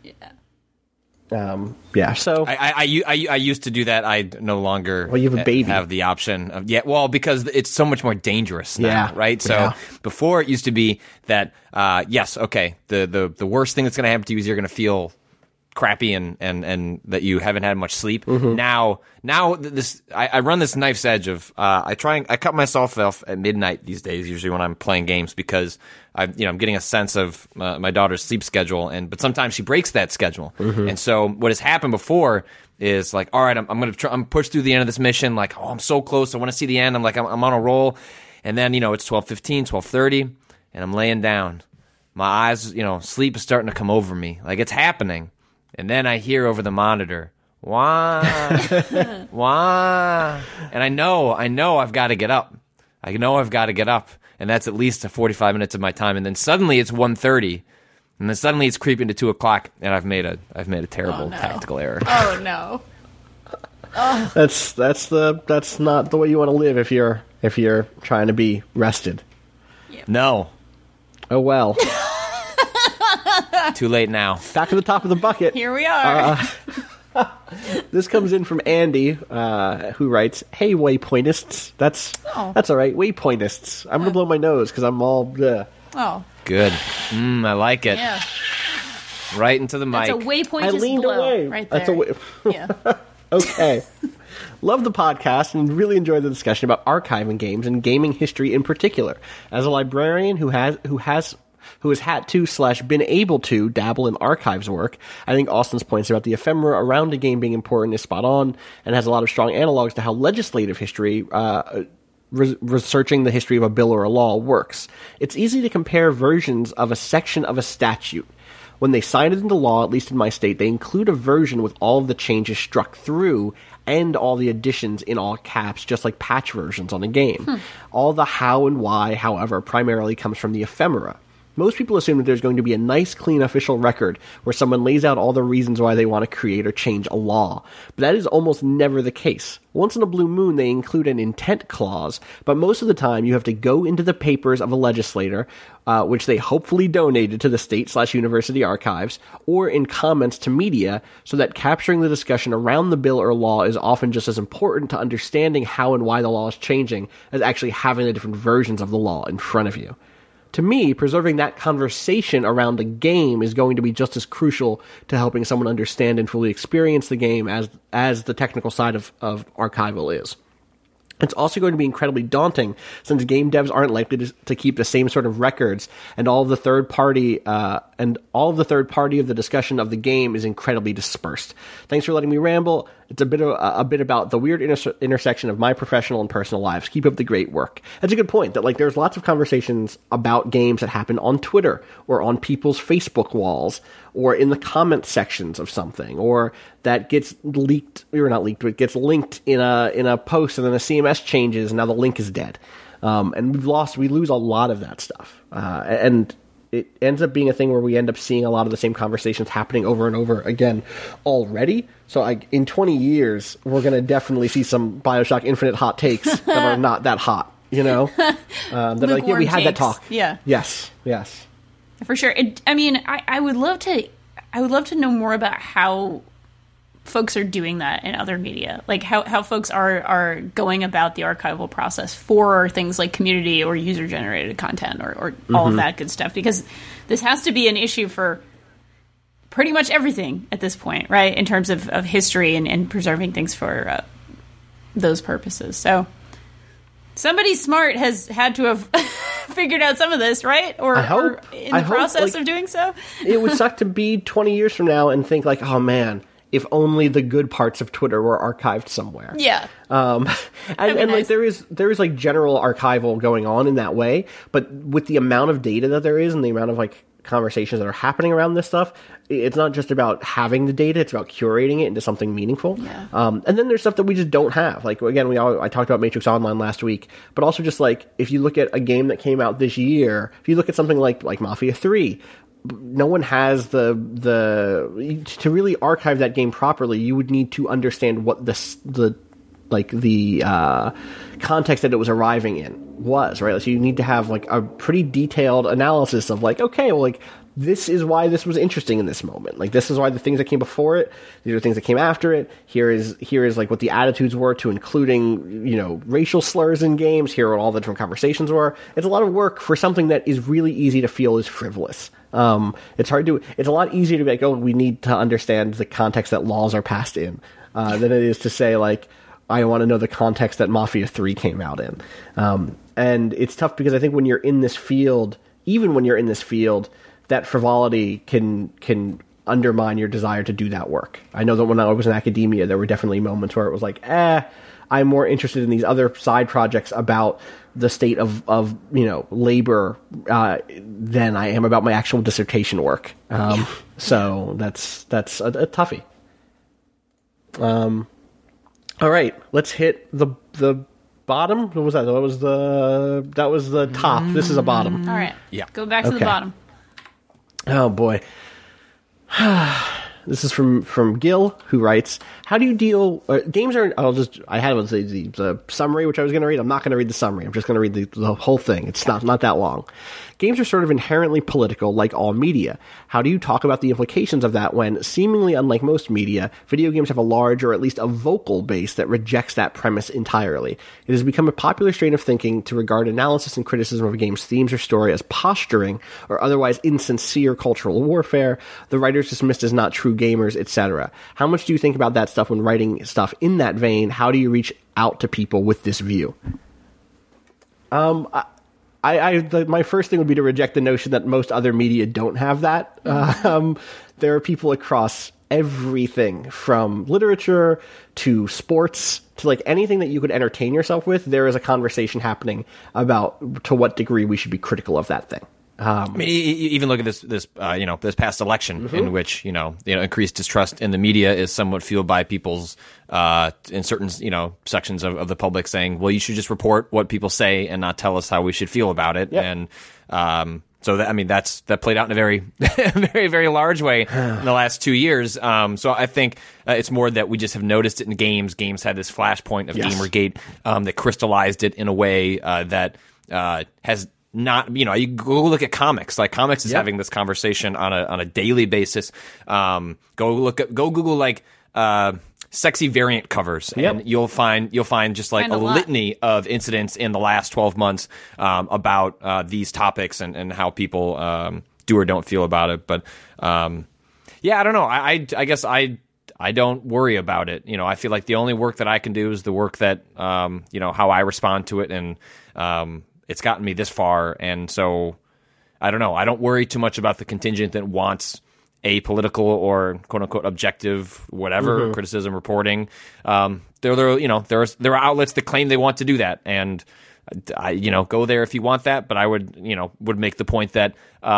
Yeah. So I used to do that. I no longer you have a baby. Have the option of because it's so much more dangerous now, yeah, right? So before it used to be that yes, okay, the worst thing that's going to happen to you is you're going to feel crappy and that you haven't had much sleep. Mm-hmm. Now this I run this knife's edge of I cut myself off at midnight these days, usually when I'm playing games, because I'm getting a sense of my daughter's sleep schedule, but sometimes she breaks that schedule. Mm-hmm. And so what has happened before is like, all right, I'm push through the end of this mission, like, oh, I'm so close, I want to see the end, I'm like, I'm on a roll, and then it's 12:15, 12:30, and I'm laying down, my eyes, sleep is starting to come over me, like it's happening. And then I hear over the monitor, wah, wah. And I know I've got to get up. And that's at least 45 minutes of my time. And then suddenly it's 1:30. And then suddenly it's creeping to 2 o'clock. And I've made a terrible tactical error. Oh, no. Oh. That's not the way you want to live if you're trying to be rested. Yep. No. Oh, well. Too late now. Back to the top of the bucket. Here we are. This comes in from Andy, who writes, "Hey, waypointists." That's all right. Waypointists. I'm gonna blow my nose because I'm all. Oh. Good. I like it. Yeah. Right into the mic. That's a waypoint. I leaned away. Right there. Yeah. Okay. Love the podcast and really enjoy the discussion about archiving games and gaming history in particular. As a librarian who has had to / been able to dabble in archives work, I think Austin's points about the ephemera around a game being important is spot on, and has a lot of strong analogs to how legislative history, researching the history of a bill or a law works. It's easy to compare versions of a section of a statute. When they sign it into law, at least in my state, they include a version with all of the changes struck through and all the additions in all caps, just like patch versions on a game. All the how and why, however, primarily comes from the ephemera. Most people assume that there's going to be a nice, clean official record where someone lays out all the reasons why they want to create or change a law. But that is almost never the case. Once in a blue moon, they include an intent clause, but most of the time you have to go into the papers of a legislator, which they hopefully donated to the state / university archives, or in comments to media, so that capturing the discussion around the bill or law is often just as important to understanding how and why the law is changing as actually having the different versions of the law in front of you. To me, preserving that conversation around a game is going to be just as crucial to helping someone understand and fully experience the game as the technical side of archival is. It's also going to be incredibly daunting since game devs aren't likely to keep the same sort of records, and all of the third party of the discussion of the game is incredibly dispersed. Thanks for letting me ramble. It's a bit about the weird intersection of my professional and personal lives. Keep up the great work. That's a good point. That there's lots of conversations about games that happen on Twitter or on people's Facebook walls or in the comment sections of something, or that gets leaked or not leaked, but gets linked in a post, and then the CMS changes, and now the link is dead. And we lose a lot of that stuff, and it ends up being a thing where we end up seeing a lot of the same conversations happening over and over again already. So in 20 years, we're going to definitely see some BioShock Infinite hot takes that are not that hot, that are like, yeah, we had that talk. Yeah. Yes. For sure. I would love to know more about how folks are doing that in other media, like how folks are going about the archival process for things like community or user generated content or all of that good stuff, because this has to be an issue for pretty much everything at this point, right, in terms of history and preserving things for those purposes. So somebody smart has had to have figured out some of this, right? Or in the process of doing so. It would suck to be 20 years from now and think like, oh man, if only the good parts of Twitter were archived somewhere. Yeah. And nice. there is like general archival going on in that way, but with the amount of data that there is and the amount of like conversations that are happening around this stuff, it's not just about having the data, it's about curating it into something meaningful. Yeah. And then there's stuff that we just don't have. Like, again, I talked about Matrix Online last week, but also just like, if you look at a game that came out this year, if you look at something like Mafia 3, no one has to really archive that game properly. You would need to understand what the context that it was arriving in was, right? So you need to have like a pretty detailed analysis of like, okay, well, like this is why this was interesting in this moment. Like this is why the things that came before it, these are things that came after it. Here is like what the attitudes were to including, racial slurs in games. Here are what all the different conversations were. It's a lot of work for something that is really easy to feel is frivolous. It's a lot easier to be like, oh, we need to understand the context that laws are passed in, than it is to say like, I want to know the context that Mafia 3 came out in. And it's tough because I think when you're in this field, even when you're in this field, that frivolity can undermine your desire to do that work. I know that when I was in academia, there were definitely moments where it was like, I'm more interested in these other side projects about the state of labor than I am about my actual dissertation work. So that's a toughie. All right, let's hit the bottom. What was that? That was the top. This is a bottom. All right. Yeah. Go back to the bottom. Oh boy. This is from Gil, who writes, how do you deal... games are... I had the summary, which I was going to read. I'm not going to read the summary. I'm just going to read the whole thing. It's not that long. Games are sort of inherently political, like all media. How do you talk about the implications of that when, seemingly unlike most media, video games have a large or at least a vocal base that rejects that premise entirely? It has become a popular strain of thinking to regard analysis and criticism of a game's themes or story as posturing or otherwise insincere cultural warfare, the writers dismissed as not true gamers, etc. How much do you think about that stuff when writing stuff in that vein? How do you reach out to people with this view? My first thing would be to reject the notion that most other media don't have that. There are people across everything from literature to sports to like anything that you could entertain yourself with. There is a conversation happening about to what degree we should be critical of that thing. I mean, even look at this past election in which, increased distrust in the media is somewhat fueled by people's, in certain, sections of the public saying, well, you should just report what people say and not tell us how we should feel about it. Yep. And, so that played out in a very, very, very large way in the last 2 years. So I think it's more that we just have noticed it in games. Games had this flashpoint of Gamergate, that crystallized it in a way, that, has not, you go look at comics. Like comics is having this conversation on a daily basis. Go Google like sexy variant covers, and you'll find just like a litany of incidents in the last 12 months about these topics and how people do or don't feel about it. But I don't know. I guess I I don't worry about it. I feel like the only work that I can do is the work that, how I respond to it. And it's gotten me this far. And so, I don't know. I don't worry too much about the contingent that wants apolitical or quote unquote objective, whatever, criticism reporting. There are outlets that claim they want to do that. And, go there if you want that. But I would make the point that,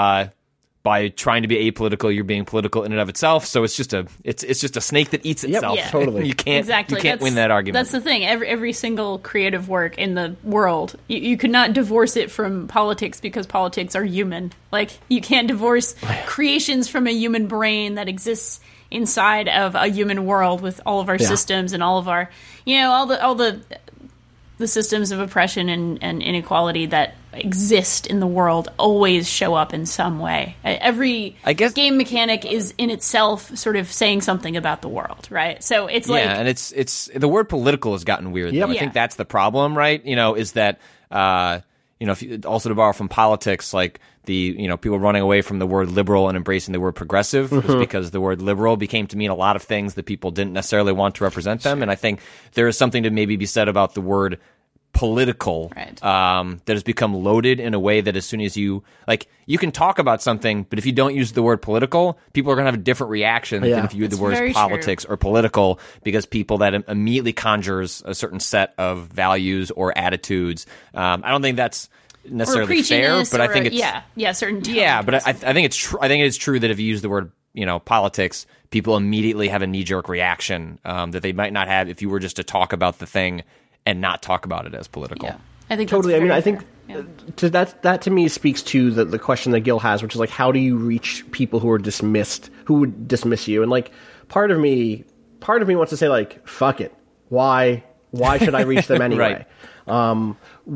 by trying to be apolitical, you're being political in and of itself. So it's just a snake that eats itself. Yeah. Totally. You can't win that argument. That's the thing. Every single creative work in the world, you could not divorce it from politics because politics are human. Like, you can't divorce creations from a human brain that exists inside of a human world with all of our systems and all of our, all the systems of oppression and inequality that exist in the world always show up in some way. Every game mechanic is in itself sort of saying something about the world, right? So it's and it's the word political has gotten weird. Yep. I think that's the problem, right? Is that if you, also to borrow from politics, like the people running away from the word liberal and embracing the word progressive was because the word liberal became to mean a lot of things that people didn't necessarily want to represent them. And I think there is something to maybe be said about the word political, that has become loaded in a way that as soon as you can talk about something, but if you don't use the word political, people are going to have a different reaction than if you use the words politics or political, because people that immediately conjures a certain set of values or attitudes. I don't think that's necessarily fair, but I think it's certain tone. Yeah, but I think it's true. I think it's true that if you use the word politics, people immediately have a knee-jerk reaction that they might not have if you were just to talk about the thing and not talk about it as political. Yeah, I think totally. That's I think that to me speaks to the question that Gil has, which is like, how do you reach people who would dismiss you? And like, part of me wants to say like, fuck it. Why should I reach them anyway? Right.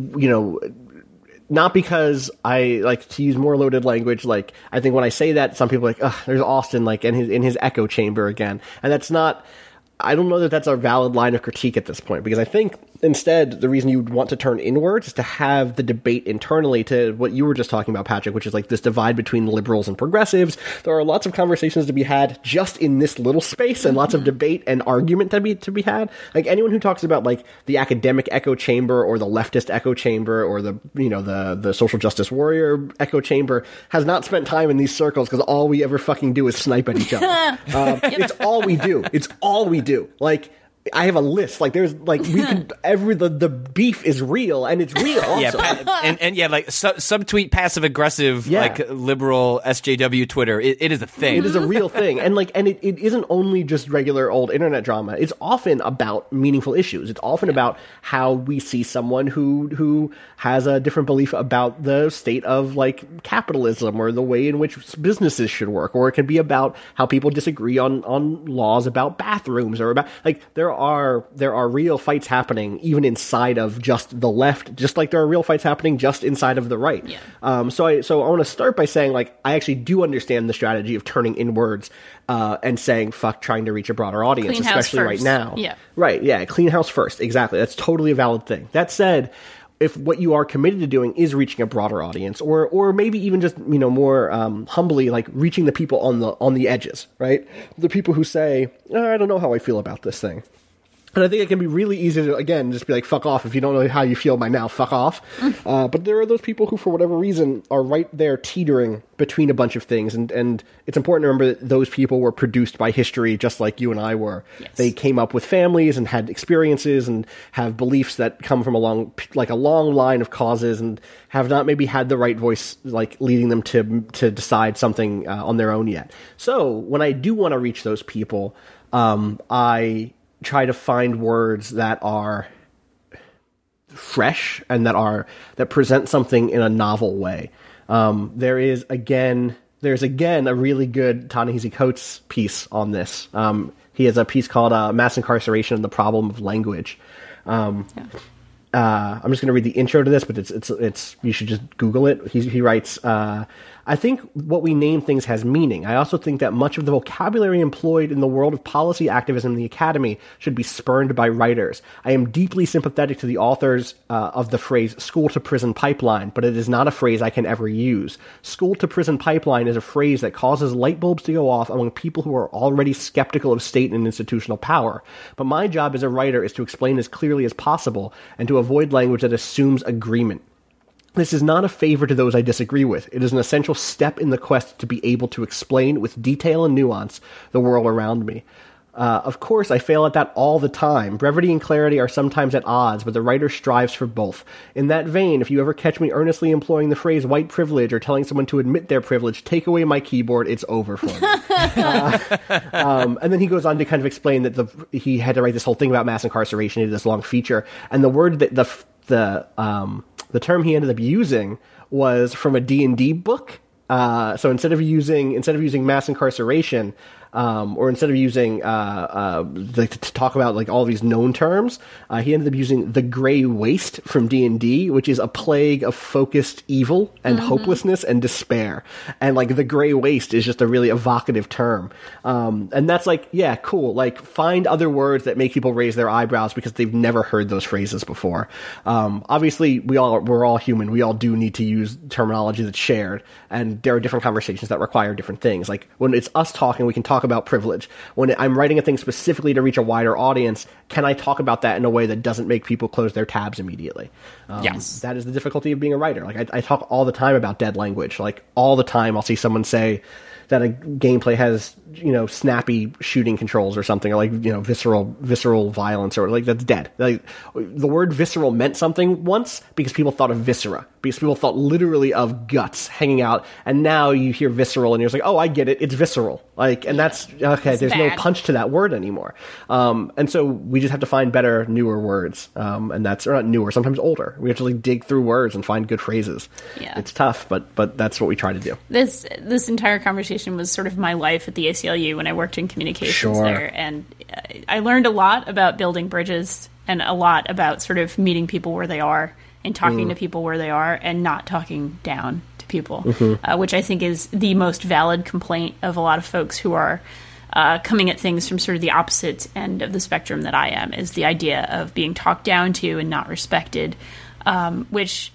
Not because I like to use more loaded language. Like, I think when I say that, some people are like, ugh, there's Austin like in his echo chamber again, and that's not. I don't know that that's a valid line of critique at this point, because I think instead the reason you would want to turn inwards is to have the debate internally to what you were just talking about, Patrick, which is like this divide between liberals and progressives. There are lots of conversations to be had just in this little space, and lots of debate and argument to be had. Like, anyone who talks about like the academic echo chamber or the leftist echo chamber or the social justice warrior echo chamber has not spent time in these circles, because all we ever fucking do is snipe at each other. It's all we do. It's all we do. Like, I have a list. Like, there's like the beef is real, and it's real also. Like subtweet passive aggressive like liberal SJW Twitter. It is a thing. It is a real thing, and it isn't only just regular old internet drama. It's often about meaningful issues. It's often about how we see someone who has a different belief about the state of like capitalism or the way in which businesses should work, or it can be about how people disagree on laws about bathrooms, or about like there are real fights happening even inside of just the left, just like there are real fights happening just inside of the right. Yeah. So I want to start by saying, like, I actually do understand the strategy of turning inwards and saying fuck trying to reach a broader audience, especially right now. Yeah. Right. Yeah. Clean house first. Exactly. That's totally a valid thing. That said, if what you are committed to doing is reaching a broader audience, or maybe even just more humbly, like reaching the people on the edges, right? The people who say, I don't know how I feel about this thing. And I think it can be really easy to, again, just be like, fuck off. If you don't know how you feel by now, fuck off. But there are those people who, for whatever reason, are right there teetering between a bunch of things. And it's important to remember that those people were produced by history just like you and I were. Yes. They came up with families and had experiences and have beliefs that come from a long line of causes, and have not maybe had the right voice, like, leading them to decide something on their own yet. So when I do want to reach those people, I try to find words that are fresh and that present something in a novel way. There's again a really good Ta-Nehisi Coates piece on this. He has a piece called Mass Incarceration and the Problem of Language. I'm just going to read the intro to this, but it's you should just Google it. He writes, I think what we name things has meaning. I also think that much of the vocabulary employed in the world of policy activism in the academy should be spurned by writers. I am deeply sympathetic to the authors of the phrase school-to-prison pipeline, but it is not a phrase I can ever use. School-to-prison pipeline is a phrase that causes light bulbs to go off among people who are already skeptical of state and institutional power. But my job as a writer is to explain as clearly as possible and to avoid language that assumes agreement. This is not a favor to those I disagree with. It is an essential step in the quest to be able to explain with detail and nuance the world around me. Of course, I fail at that all the time. Brevity and clarity are sometimes at odds, but the writer strives for both. In that vein, if you ever catch me earnestly employing the phrase white privilege or telling someone to admit their privilege, take away my keyboard, it's over for me. And then he goes on to kind of explain that he had to write this whole thing about mass incarceration. He did this long feature, and the word that the term he ended up using was from a D&D book. So instead of using mass incarceration, or instead of using to talk about like all these known terms, he ended up using the Grey Waste from D&D, which is a plague of focused evil and hopelessness and despair. And like the Grey Waste is just a really evocative term. And that's like, yeah, cool. Like find other words that make people raise their eyebrows because they've never heard those phrases before. Obviously we're all human. We all do need to use terminology that's shared, and there are different conversations that require different things. Like when it's us talking, we can talk about privilege. When I'm writing a thing specifically to reach a wider audience, can I talk about that in a way that doesn't make people close their tabs immediately? Yes. That is the difficulty of being a writer. Like I talk all the time about dead language. Like all the time I'll see someone say that a gameplay has, snappy shooting controls or something, or like, visceral violence, or like that's dead. Like the word visceral meant something once because people thought of viscera, because people thought literally of guts hanging out, and now you hear visceral and you're just like, oh, I get it, it's visceral. Like, and that's okay. It's there's bad. no punch to that word anymore. And so we just have to find better, newer words. And that's, or not newer, sometimes older. We have to like dig through words and find good phrases. Yeah. It's tough, but that's what we try to do. This entire conversation was sort of my life at the ACLU when I worked in communications there, and I learned a lot about building bridges and a lot about sort of meeting people where they are and talking to people where they are and not talking down to people, which I think is the most valid complaint of a lot of folks who are coming at things from sort of the opposite end of the spectrum that I am, is the idea of being talked down to and not respected, which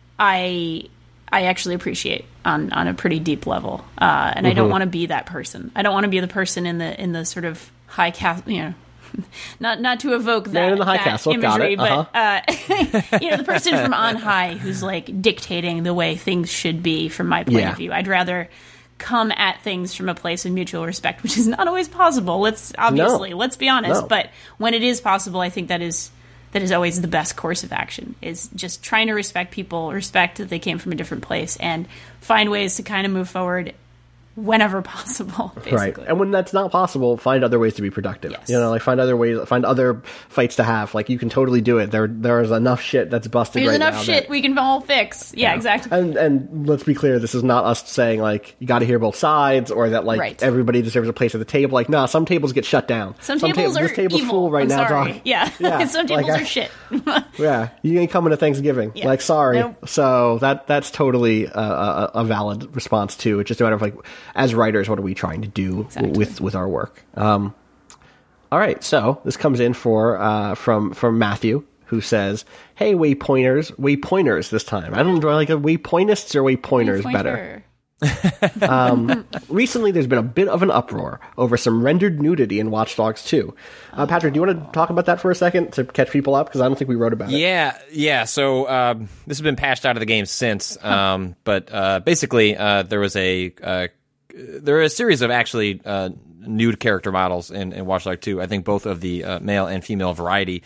I actually appreciate on a pretty deep level, and I don't want to be that person. I don't want to be the person in the sort of high castle, not to evoke that, Man in the high that castle, imagery, got it. but the person from on high who's like dictating the way things should be from my point of view. I'd rather come at things from a place of mutual respect, which is not always possible. Let's be honest. No. But when it is possible, I think that is always the best course of action, is just trying to respect people, respect that they came from a different place, and find ways to kind of move forward whenever possible, basically. Right. And when that's not possible, find other ways to be productive. Yes. Like find other ways, find other fights to have. Like you can totally do it. There's enough shit that's busted There's right now. enough shit we can all fix. Yeah, exactly. And let's be clear, this is not us saying like you got to hear both sides, or that like Right. everybody deserves a place at the table. Like, nah, some tables get shut down. Some tables are this table's evil. full right I'm now, sorry. dog. Yeah. Some tables are shit. Yeah, you ain't coming to Thanksgiving. Yeah. Like, sorry. Nope. So that's totally a valid response too. It's just a matter of like, as writers, what are we trying to do with our work? All right, so this comes in from Matthew, who says, "Hey, waypointers this time. I don't know, like a waypointists or waypointers better." Recently, there's been a bit of an uproar over some rendered nudity in Watch Dogs 2. Patrick, do you want to talk about that for a second to catch people up? Because I don't think we wrote about it. Yeah. So this has been patched out of the game since, but basically there was there are a series of actually nude character models in Watch Dogs 2. I think both of the male and female variety.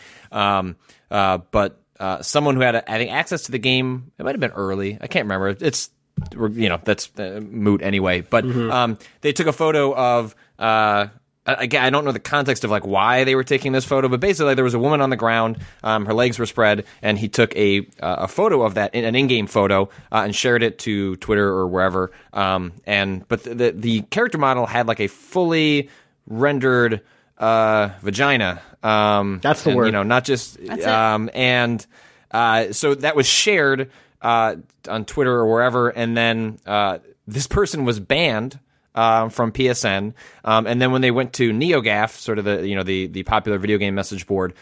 But someone who had access to the game, it might have been early. I can't remember. It's that's moot anyway. But they took a photo of. Again, I don't know the context of like why they were taking this photo, but basically there was a woman on the ground, her legs were spread, and he took a photo of that, an in-game photo, and shared it to Twitter or wherever. But the character model had like a fully rendered vagina. That's the word. Not just. So that was shared on Twitter or wherever, and then this person was banned from PSN, and then when they went to NeoGAF, sort of the popular video game message board,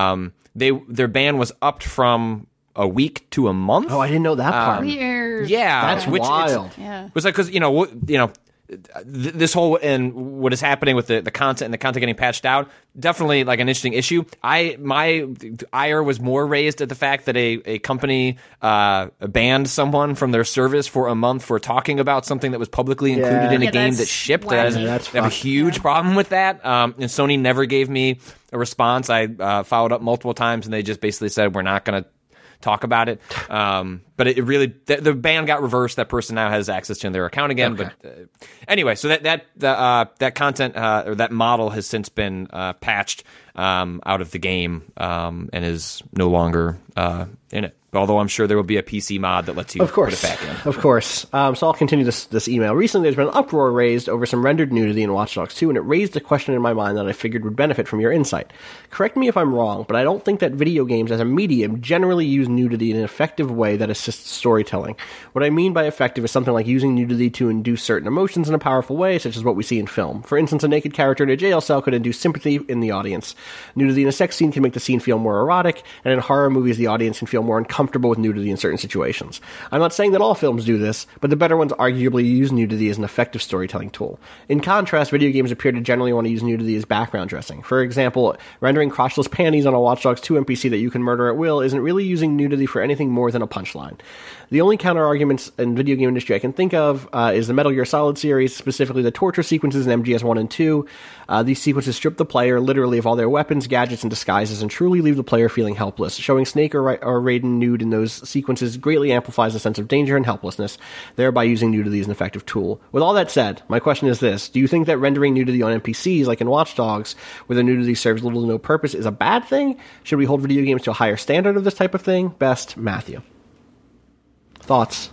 their ban was upped from a week to a month. Oh, I didn't know that part. Weird. Yeah, That's wild. Yeah. It was like, because this whole and what is happening with the content and the content getting patched out, definitely like an interesting issue. My ire was more raised at the fact that a company banned someone from their service for a month for talking about something that was publicly included in a game that shipped. I have a huge problem with that. And Sony never gave me a response. I followed up multiple times, and they just basically said, we're not going to talk about it. But it really, the ban got reversed. That person now has access to their account again. Okay. But anyway, so that content or that model has since been patched out of the game and is no longer in it. Although I'm sure there will be a PC mod that lets you put it back in. Of course. So I'll continue this email. Recently, there's been an uproar raised over some rendered nudity in Watch Dogs 2, and it raised a question in my mind that I figured would benefit from your insight. Correct me if I'm wrong, but I don't think that video games as a medium generally use nudity in an effective way that assists storytelling. What I mean by effective is something like using nudity to induce certain emotions in a powerful way, such as what we see in film. For instance, a naked character in a jail cell could induce sympathy in the audience. Nudity in a sex scene can make the scene feel more erotic, and in horror movies, the audience can feel more uncomfortable with nudity in certain situations. I'm not saying that all films do this, but the better ones arguably use nudity as an effective storytelling tool. In contrast, video games appear to generally want to use nudity as background dressing. For example, rendering crotchless panties on a Watch Dogs 2 NPC that you can murder at will isn't really using nudity for anything more than a punchline. The only counter-arguments in the video game industry I can think of is the Metal Gear Solid series, specifically the torture sequences in MGS 1 and 2. These sequences strip the player literally of all their weapons, gadgets, and disguises and truly leave the player feeling helpless. Showing Snake or Raiden nude in those sequences greatly amplifies the sense of danger and helplessness, thereby using nudity as an effective tool. With all that said, my question is this. Do you think that rendering nudity on NPCs, like in Watch Dogs, where the nudity serves little to no purpose, is a bad thing? Should we hold video games to a higher standard of this type of thing? Best, Matthew. Thoughts?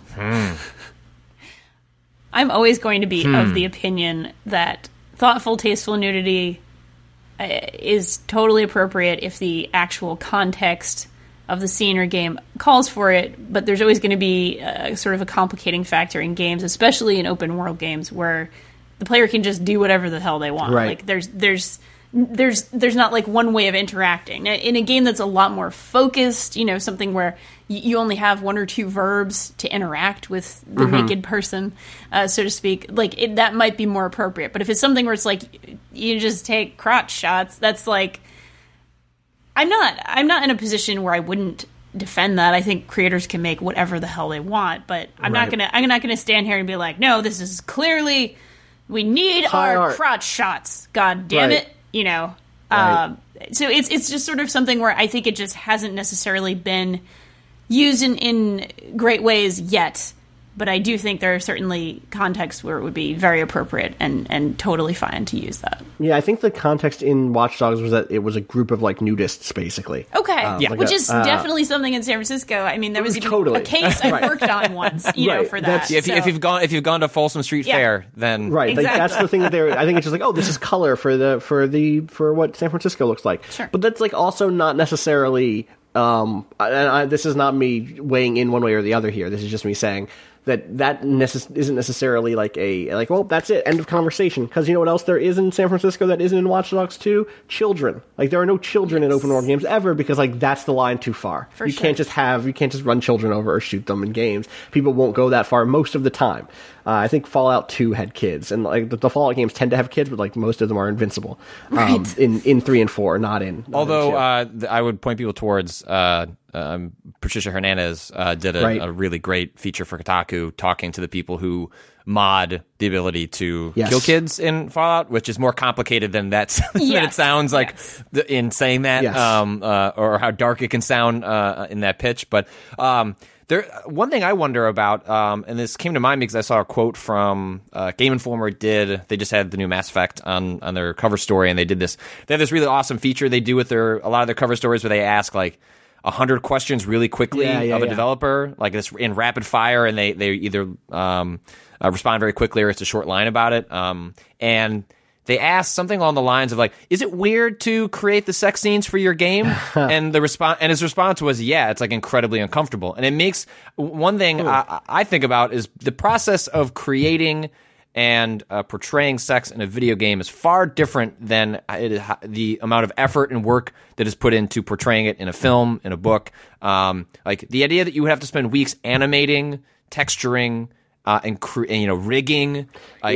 I'm always going to be of the opinion that thoughtful, tasteful nudity is totally appropriate if the actual context of the scene or game calls for it, but there's always going to be sort of a complicating factor in games, especially in open world games where the player can just do whatever the hell they want. Right. Like there's not like one way of interacting. Now, in a game that's a lot more focused, something where you only have one or two verbs to interact with the naked person, so to speak, like that might be more appropriate. But if it's something where it's like you just take crotch shots, that's like I'm not in a position where I wouldn't defend that. I think creators can make whatever the hell they want, but I'm not gonna stand here and be like, no, this is clearly we need our crotch shots. God damn it. So it's just sort of something where I think it just hasn't necessarily been used in great ways yet. But I do think there are certainly contexts where it would be very appropriate and totally fine to use that. Yeah, I think the context in Watch Dogs was that it was a group of like nudists, basically. Okay, which is definitely something in San Francisco. I mean, there was even a case I worked on once, for that. If you've gone to Folsom Street Fair, then exactly. Like, that's the thing that I think it's just like, oh, this is color for what San Francisco looks like. Sure. But that's like also not necessarily. This is not me weighing in one way or the other here. This is just me saying that isn't necessarily like well, that's it, end of conversation. Because you know what else there is in San Francisco that isn't in Watch Dogs 2? Children. Like, there are no children in open world games ever, because like that's the line too far. You can't just run children over or shoot them in games. People won't go that far most of the time. I think Fallout 2 had kids, and like the Fallout games tend to have kids, but like most of them are invincible. Right. In 3 and 4, not in. Although I would point people towards Patricia Hernandez did a really great feature for Kotaku talking to the people who mod the ability to kill kids in Fallout, which is more complicated than that than it sounds like in saying that, or how dark it can sound in that pitch. But one thing I wonder about, and this came to mind because I saw a quote from Game Informer. They just had the new Mass Effect on their cover story, and they have this really awesome feature they do with a lot of their cover stories where they ask like 100 questions really quickly of a developer, like this in rapid fire, and they either respond very quickly or it's a short line about it. And they asked something along the lines of like, "Is it weird to create the sex scenes for your game?" and his response was, "Yeah, it's like incredibly uncomfortable." And it makes one thing I think about is the process of creating and portraying sex in a video game is far different than the amount of effort and work that is put into portraying it in a film, in a book. Like the idea that you would have to spend weeks animating, texturing, and rigging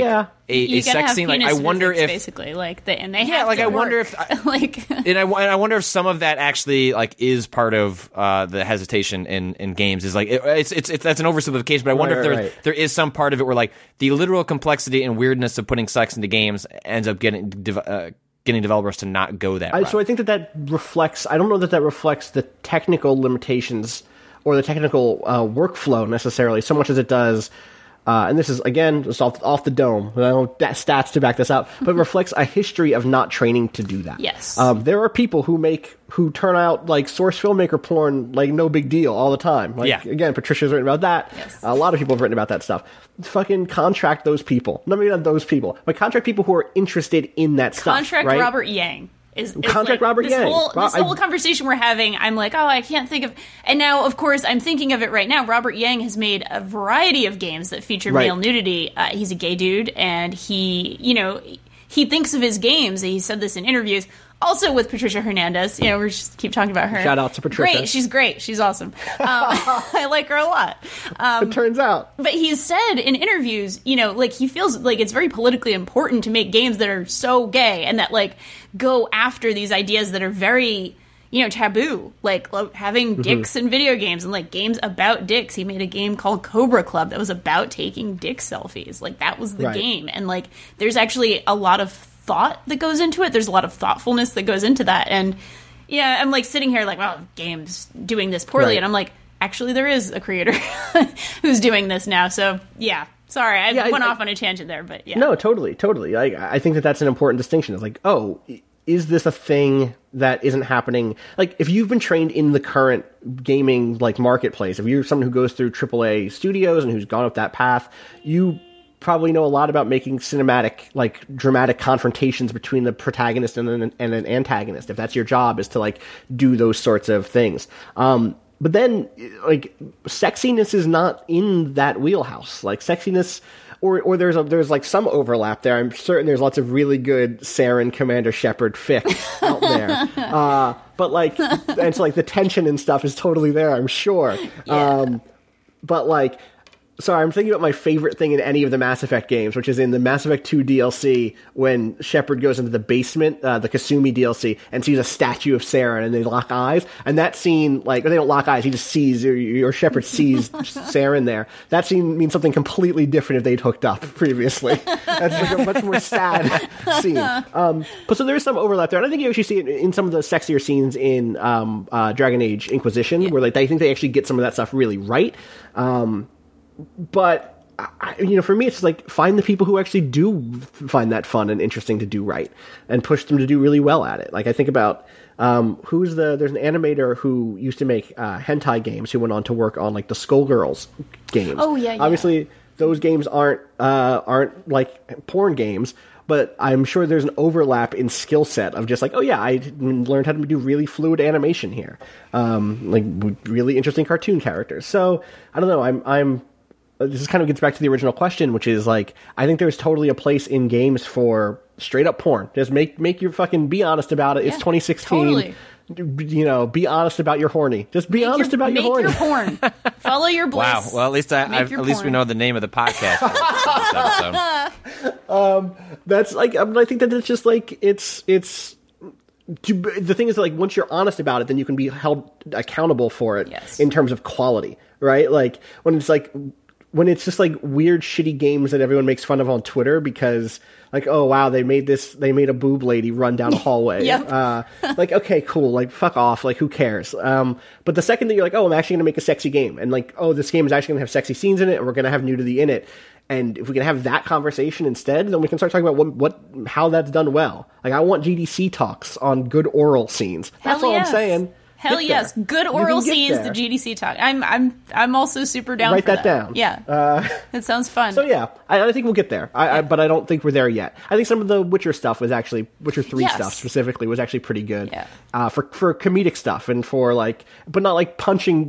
a sex scene. Like I wonder if basically like they have like to I wonder work. if like and I wonder if some of that actually like is part of the hesitation in games is like it's that's an oversimplification, but I wonder if there is some part of it where like the literal complexity and weirdness of putting sex into games ends up getting developers to not go that route. So I think that reflects. I don't know that reflects the technical limitations or the technical workflow necessarily so much as it does. And this is, again, just off the dome. I don't have stats to back this up, but it reflects a history of not training to do that. Yes. There are people who turn out like source filmmaker porn like no big deal all the time. Like, again, Patricia's written about that. Yes. A lot of people have written about that stuff. Fucking contract those people. Maybe not those people, but contract people who are interested in that stuff. Contract right? Robert Yang. Is contract like, Robert this Yang. This whole conversation we're having, I'm like, oh, I can't think of... And now, of course, I'm thinking of it right now. Robert Yang has made a variety of games that feature male nudity. He's a gay dude, and he thinks of his games, he said this in interviews, also with Patricia Hernandez. We just keep talking about her. Shout out to Patricia. Great, she's great. She's awesome. I like her a lot. It turns out. But he's said in interviews, like he feels like it's very politically important to make games that are so gay and that like go after these ideas that are very, taboo, like having dicks in video games and like games about dicks. He made a game called Cobra Club that was about taking dick selfies. Like that was the game. And like there's actually a lot of thought that goes into it. There's a lot of thoughtfulness that goes into that. And yeah, I'm like sitting here like, well, games doing this poorly. And I'm like, actually there is a creator who's doing this now. So yeah, sorry, I went off on a tangent there, but yeah. No, totally. I think that's an important distinction. It's like, oh, is this a thing that isn't happening? Like, if you've been trained in the current gaming like marketplace, if you're someone who goes through AAA studios and who's gone up that path, you probably know a lot about making cinematic, like dramatic confrontations between the protagonist and an antagonist. If that's your job, is to like do those sorts of things. But then, like, sexiness is not in that wheelhouse. Like, sexiness, or there's like some overlap there. I'm certain there's lots of really good Saren Commander Shepard fic out there. But like, and so like the tension and stuff is totally there, I'm sure. Yeah. But like, sorry, I'm thinking about my favorite thing in any of the Mass Effect games, which is in the Mass Effect 2 DLC when Shepard goes into the basement, the Kasumi DLC, and sees a statue of Saren, and they lock eyes. And that scene, like, or they don't lock eyes, he just sees, or Shepard sees Saren there. That scene means something completely different if they'd hooked up previously. That's like a much more sad scene. But so there's some overlap there, and I think you actually see it in some of the sexier scenes in Dragon Age Inquisition, where like I think they actually get some of that stuff really right. But, for me, it's just like, find the people who actually do find that fun and interesting to do right, and push them to do really well at it. Like, I think about, there's an animator who used to make hentai games who went on to work on, like, the Skullgirls games. Oh, yeah. Obviously, those games aren't like porn games, but I'm sure there's an overlap in skill set of just like, oh yeah, I learned how to do really fluid animation here. Like, really interesting cartoon characters. So, I don't know, this kind of gets back to the original question, which is like, I think there's totally a place in games for straight up porn. Just make your fucking, be honest about it. It's 2016. Totally. Be honest about your horny. Just be honest about your horny. Make your porn. Follow your bliss. Wow. Well, at least we know the name of the podcast. That's like, I think that it's just like, it's the thing is like, once you're honest about it, then you can be held accountable for it in terms of quality, right? Like when it's just like weird shitty games that everyone makes fun of on Twitter because like, oh wow, they made a boob lady run down a hallway. Like, okay, cool, like fuck off, like who cares? But the second that you're like, oh, I'm actually gonna make a sexy game, and like, oh, this game is actually gonna have sexy scenes in it, and we're gonna have nudity in it, and if we can have that conversation instead, then we can start talking about how that's done well. Like, I want GDC talks on good oral scenes. That's all I'm saying. Hell yes, good oral get scenes. there. The GDC talk. I'm also super down. Write for that down. Yeah, that sounds fun. So yeah, I think we'll get there. But I don't think we're there yet. I think some of the Witcher stuff was actually Witcher 3 Yes. stuff specifically was actually pretty good. Yeah. For comedic stuff and for like, but not like punching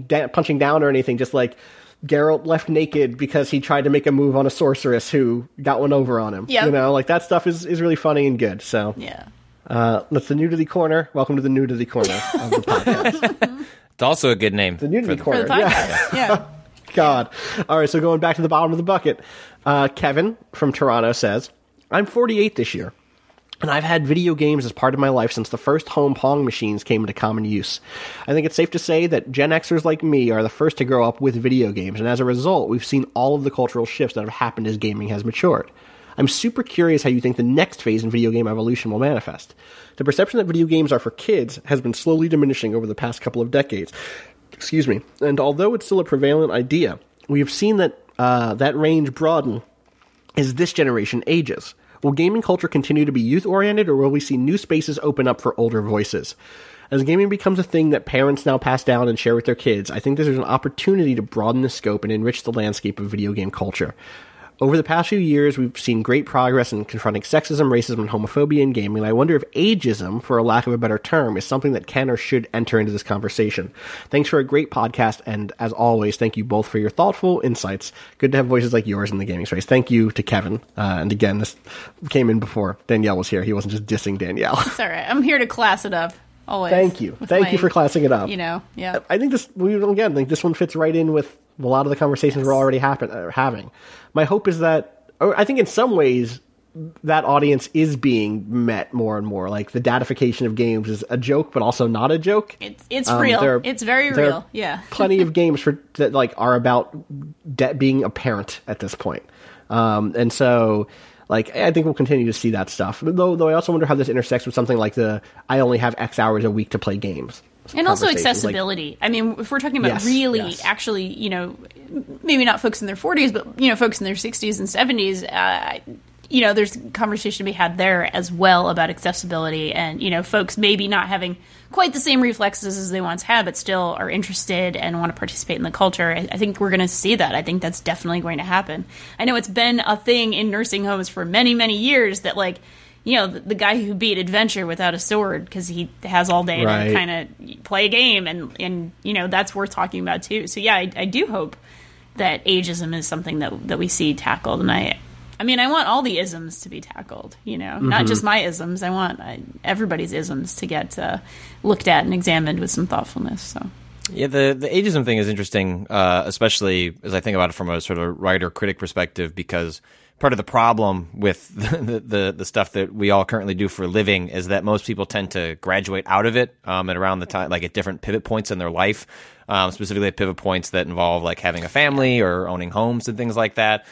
down or anything. Just like Geralt left naked because he tried to make a move on a sorceress who got one over on him. Yep. You know, like that stuff is really funny and good. So Yeah. That's the Nudity Corner. Welcome to the Nudity Corner of the podcast. It's also a good name. The Nudity For Corner. the podcast. Yeah. God. All right, so going back to the bottom of the bucket, Kevin from Toronto says, I'm 48 this year, and I've had video games as part of my life since the first home Pong machines came into common use. I think it's safe to say that Gen Xers like me are the first to grow up with video games, and as a result, we've seen all of the cultural shifts that have happened as gaming has matured. I'm super curious how you think the next phase in video game evolution will manifest. The perception that video games are for kids has been slowly diminishing over the past couple of decades. Excuse me. And although it's still a prevalent idea, we have seen that that range broaden as this generation ages. Will gaming culture continue to be youth-oriented, or will we see new spaces open up for older voices? As gaming becomes a thing that parents now pass down and share with their kids, I think there's an opportunity to broaden the scope and enrich the landscape of video game culture. Over the past few years, we've seen great progress in confronting sexism, racism, and homophobia in gaming, and I wonder if ageism, for a lack of a better term, is something that can or should enter into this conversation. Thanks for a great podcast, and as always, thank you both for your thoughtful insights. Good to have voices like yours in the gaming space. Thank you to Kevin. And again, this came in before Danielle was here. He wasn't just dissing Danielle. It's all right. I'm here to class it up. Always. Thank you. Thank you for classing it up. You know, yeah. I think this one fits right in with a lot of the conversations we're already having. My hope is that, or I think in some ways, that audience is being met more and more. Like the datification of games is a joke, but also not a joke. It's real. It's very real. Yeah. Plenty of games that like are about being a parent at this point, and so. Like, I think we'll continue to see that stuff. Though I also wonder how this intersects with something like I only have X hours a week to play games. And also accessibility. I mean, if we're talking about actually, you know, maybe not folks in their 40s, but, you know, folks in their 60s and 70s, you know, there's conversation to be had there as well about accessibility and, you know, folks maybe not having quite the same reflexes as they once had, but still are interested and want to participate in the culture. I think we're going to see that. I think that's definitely going to happen. I know it's been a thing in nursing homes for many, many years that, like, you know, the guy who beat Adventure without a sword because he has all day to kind of play a game, and you know, that's worth talking about too. So yeah, I do hope that ageism is something that we see tackled, and I mean, I want all the isms to be tackled, you know, not just my isms. I want everybody's isms to get looked at and examined with some thoughtfulness. So. Yeah, the ageism thing is interesting, especially as I think about it from a sort of writer-critic perspective, because part of the problem with the stuff that we all currently do for a living is that most people tend to graduate out of it at around the time, like at different pivot points in their life, specifically at pivot points that involve like having a family or owning homes and things like that.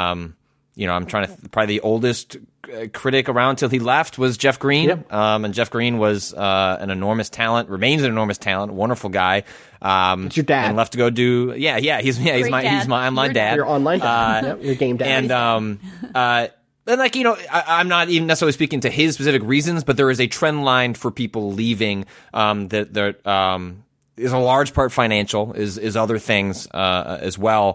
You know, I'm trying to probably the oldest critic around till he left was Jeff Green. Yep. And Jeff Green was an enormous talent, remains an enormous talent, wonderful guy. It's your dad. And left to go do he's my online dad. Your online dad. Your game dad. And like, you know, I'm not even necessarily speaking to his specific reasons, but there is a trend line for people leaving that is a large part financial, is other things as well.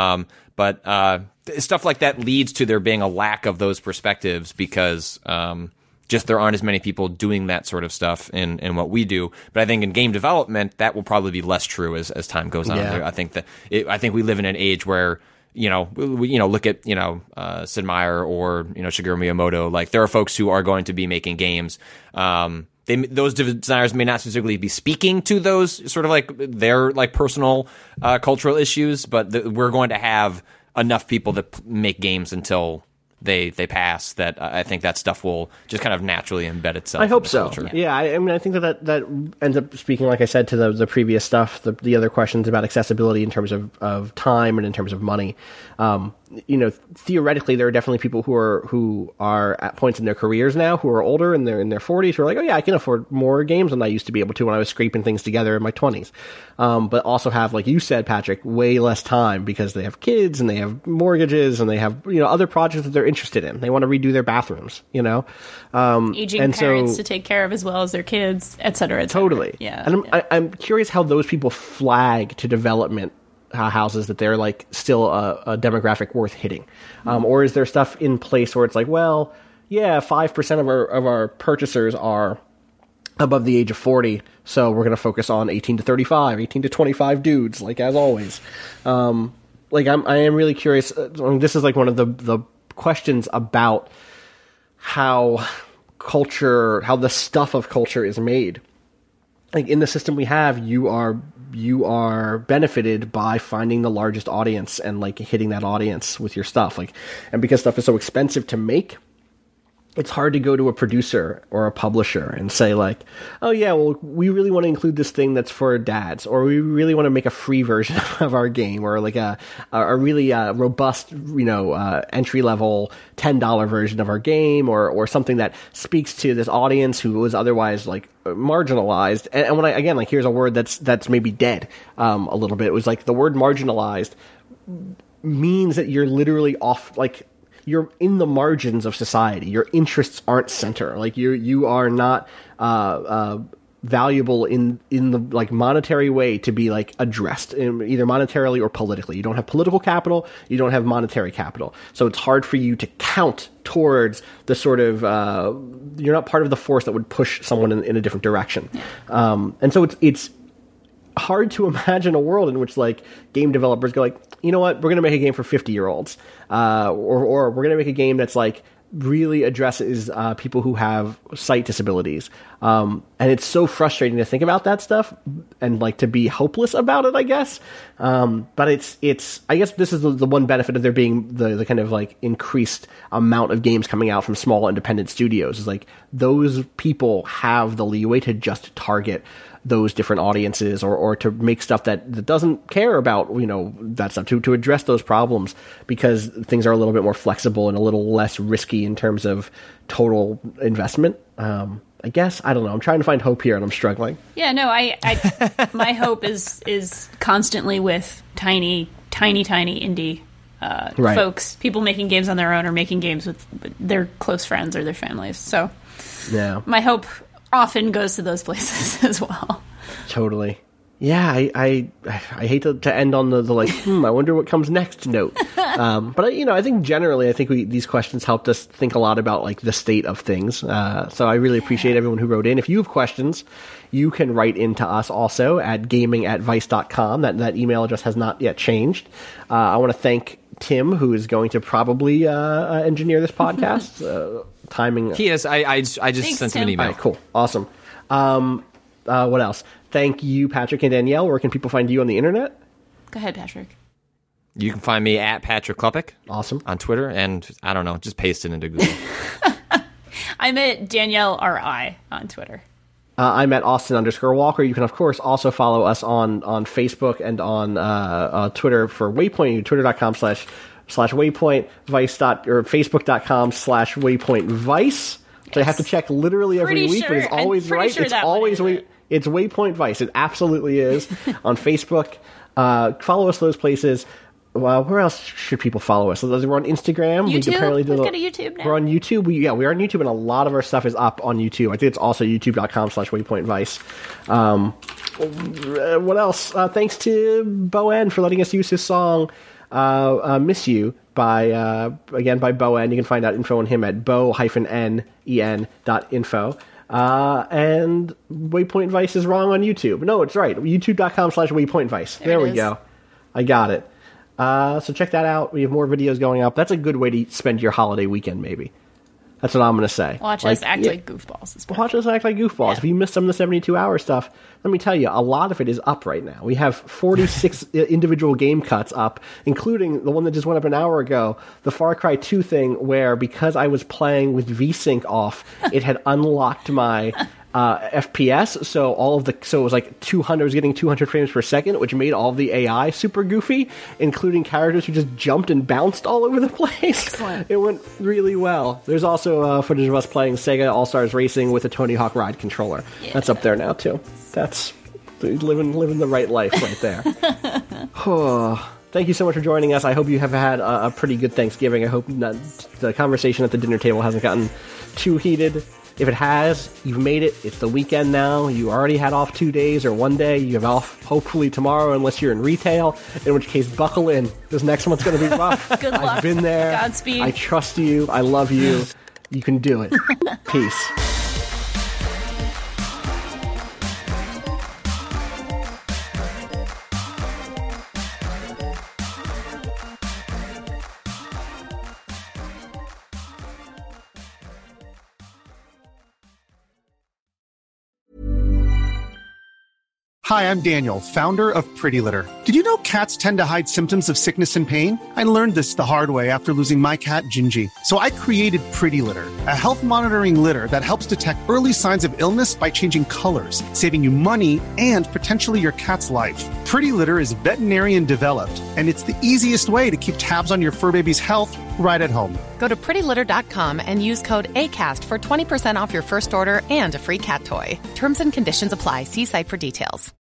But stuff like that leads to there being a lack of those perspectives because just there aren't as many people doing that sort of stuff in what we do. But I think in game development, that will probably be less true as time goes on. Yeah. I think we live in an age where, you know, look at, you know, Sid Meier or, you know, Shigeru Miyamoto. Like, there are folks who are going to be making games. Those designers may not specifically be speaking to those sort of like their like personal cultural issues, but we're going to have enough people that make games until they pass that I think that stuff will just kind of naturally embed itself. I hope so. Culture. Yeah, I mean, I think that ends up speaking, like I said, to the previous stuff, the other questions about accessibility in terms of time and in terms of money. You know, theoretically, there are definitely people who are at points in their careers now who are older and they're in their 40s who are like, oh yeah, I can afford more games than I used to be able to when I was scraping things together in my 20s. But also have, like you said, Patrick, way less time because they have kids and they have mortgages and they have, you know, other projects that they're interested in. They want to redo their bathrooms, you know? Aging and parents so, to take care of as well as their kids, et cetera, et cetera. Totally. Yeah. And I'm curious how those people flag to development houses that they're like still a demographic worth hitting. Or is there stuff in place where it's like, well, yeah, 5% of our purchasers are above the age of 40, so we're going to focus on 18 to 35, 18 to 25 dudes, like as always. I am really curious. This is like one of the questions about how the stuff of culture is made. Like in the system we have, you are benefited by finding the largest audience and like hitting that audience with your stuff. Like, and because stuff is so expensive to make, it's hard to go to a producer or a publisher and say like, oh yeah, well, we really want to include this thing that's for dads, or we really want to make a free version of our game, or like a really robust, entry level $10 version of our game, or something that speaks to this audience who was otherwise like marginalized. And when here's a word that's maybe dead a little bit. It was like the word marginalized means that you're literally off, like, you're in the margins of society. Your interests aren't center. Like you are not valuable in the like monetary way to be like addressed either monetarily or politically. You don't have political capital. You don't have monetary capital. So it's hard for you to count towards the sort of you're not part of the force that would push someone in a different direction. And so it's hard to imagine a world in which like game developers go like, you know what, we're going to make a game for 50-year-olds, or we're going to make a game that's like really addresses people who have sight disabilities. And it's so frustrating to think about that stuff and like to be hopeless about it, I guess. But it's I guess this is the one benefit of there being the kind of like increased amount of games coming out from small independent studios is like those people have the leeway to just target those different audiences or to make stuff that doesn't care about, that stuff, to address those problems because things are a little bit more flexible and a little less risky in terms of total investment. I guess, I don't know. I'm trying to find hope here and I'm struggling. Yeah, no, I my hope is constantly with tiny indie right. folks, people making games on their own or making games with their close friends or their families. So yeah, my hope often goes to those places as well. Totally. Yeah, I hate to end on the like, I wonder what comes next note. But I think generally, these questions helped us think a lot about like the state of things. So I really appreciate everyone who wrote in. If you have questions, you can write into us also at gaming@vice.com. That email address has not yet changed. I want to thank Tim, who is going to probably engineer this podcast. Timing. He is. I just Thanks, sent him Tim. an email. All right, cool. Awesome. What else? Thank you, Patrick and Danielle. Where can people find you on the internet? Go ahead, Patrick. You can find me at Patrick Klepek. Awesome. On Twitter, and I don't know, just paste it into Google. I'm at Danielle RI on Twitter. I'm at Austin_Walker. You can, of course, also follow us on Facebook and on Twitter for Waypoint, twitter.com/Waypoint, Facebook.com/WaypointVice. So I have to check literally every week, but it's always right. Sure it's always it's Waypoint Vice. It absolutely is. On Facebook. Follow us those places. Where else should people follow us? We're on Instagram. YouTube? We apparently We've got a YouTube now. We're on YouTube. We are on YouTube, and a lot of our stuff is up on YouTube. I think it's also youtube.com/WaypointVice. What else? Thanks to Boen for letting us use his song Miss You by Boen. You can find out info on him at bo-nen.info. And Waypoint Vice is wrong on YouTube. No, it's right. youtube.com/WaypointVice. There we go. I got it. So check that out. We have more videos going up. That's a good way to spend your holiday weekend, maybe. That's what I'm going to say. Watch us act like goofballs. Watch us act like goofballs. Yeah. If you missed some of the 72-hour stuff, let me tell you, a lot of it is up right now. We have 46 individual game cuts up, including the one that just went up an hour ago, the Far Cry 2 thing, where because I was playing with VSync off, it had unlocked my FPS, so it was like 200, I was getting 200 frames per second, which made all of the AI super goofy, including characters who just jumped and bounced all over the place. Excellent. It went really well. There's also footage of us playing Sega All-Stars Racing with a Tony Hawk Ride controller. Yeah. That's up there now, too. That's living the right life right there. thank you so much for joining us. I hope you have had a pretty good Thanksgiving. I hope the conversation at the dinner table hasn't gotten too heated. If it has, you've made it. It's the weekend now. You already had off 2 days or 1 day. You have off hopefully tomorrow unless you're in retail, in which case buckle in. This next one's going to be rough. Good luck. I've been there. Godspeed. I trust you. I love you. You can do it. Peace. Hi, I'm Daniel, founder of Pretty Litter. Did you know cats tend to hide symptoms of sickness and pain? I learned this the hard way after losing my cat, Gingy. So I created Pretty Litter, a health monitoring litter that helps detect early signs of illness by changing colors, saving you money and potentially your cat's life. Pretty Litter is veterinarian developed, and it's the easiest way to keep tabs on your fur baby's health right at home. Go to prettylitter.com and use code ACAST for 20% off your first order and a free cat toy. Terms and conditions apply. See site for details.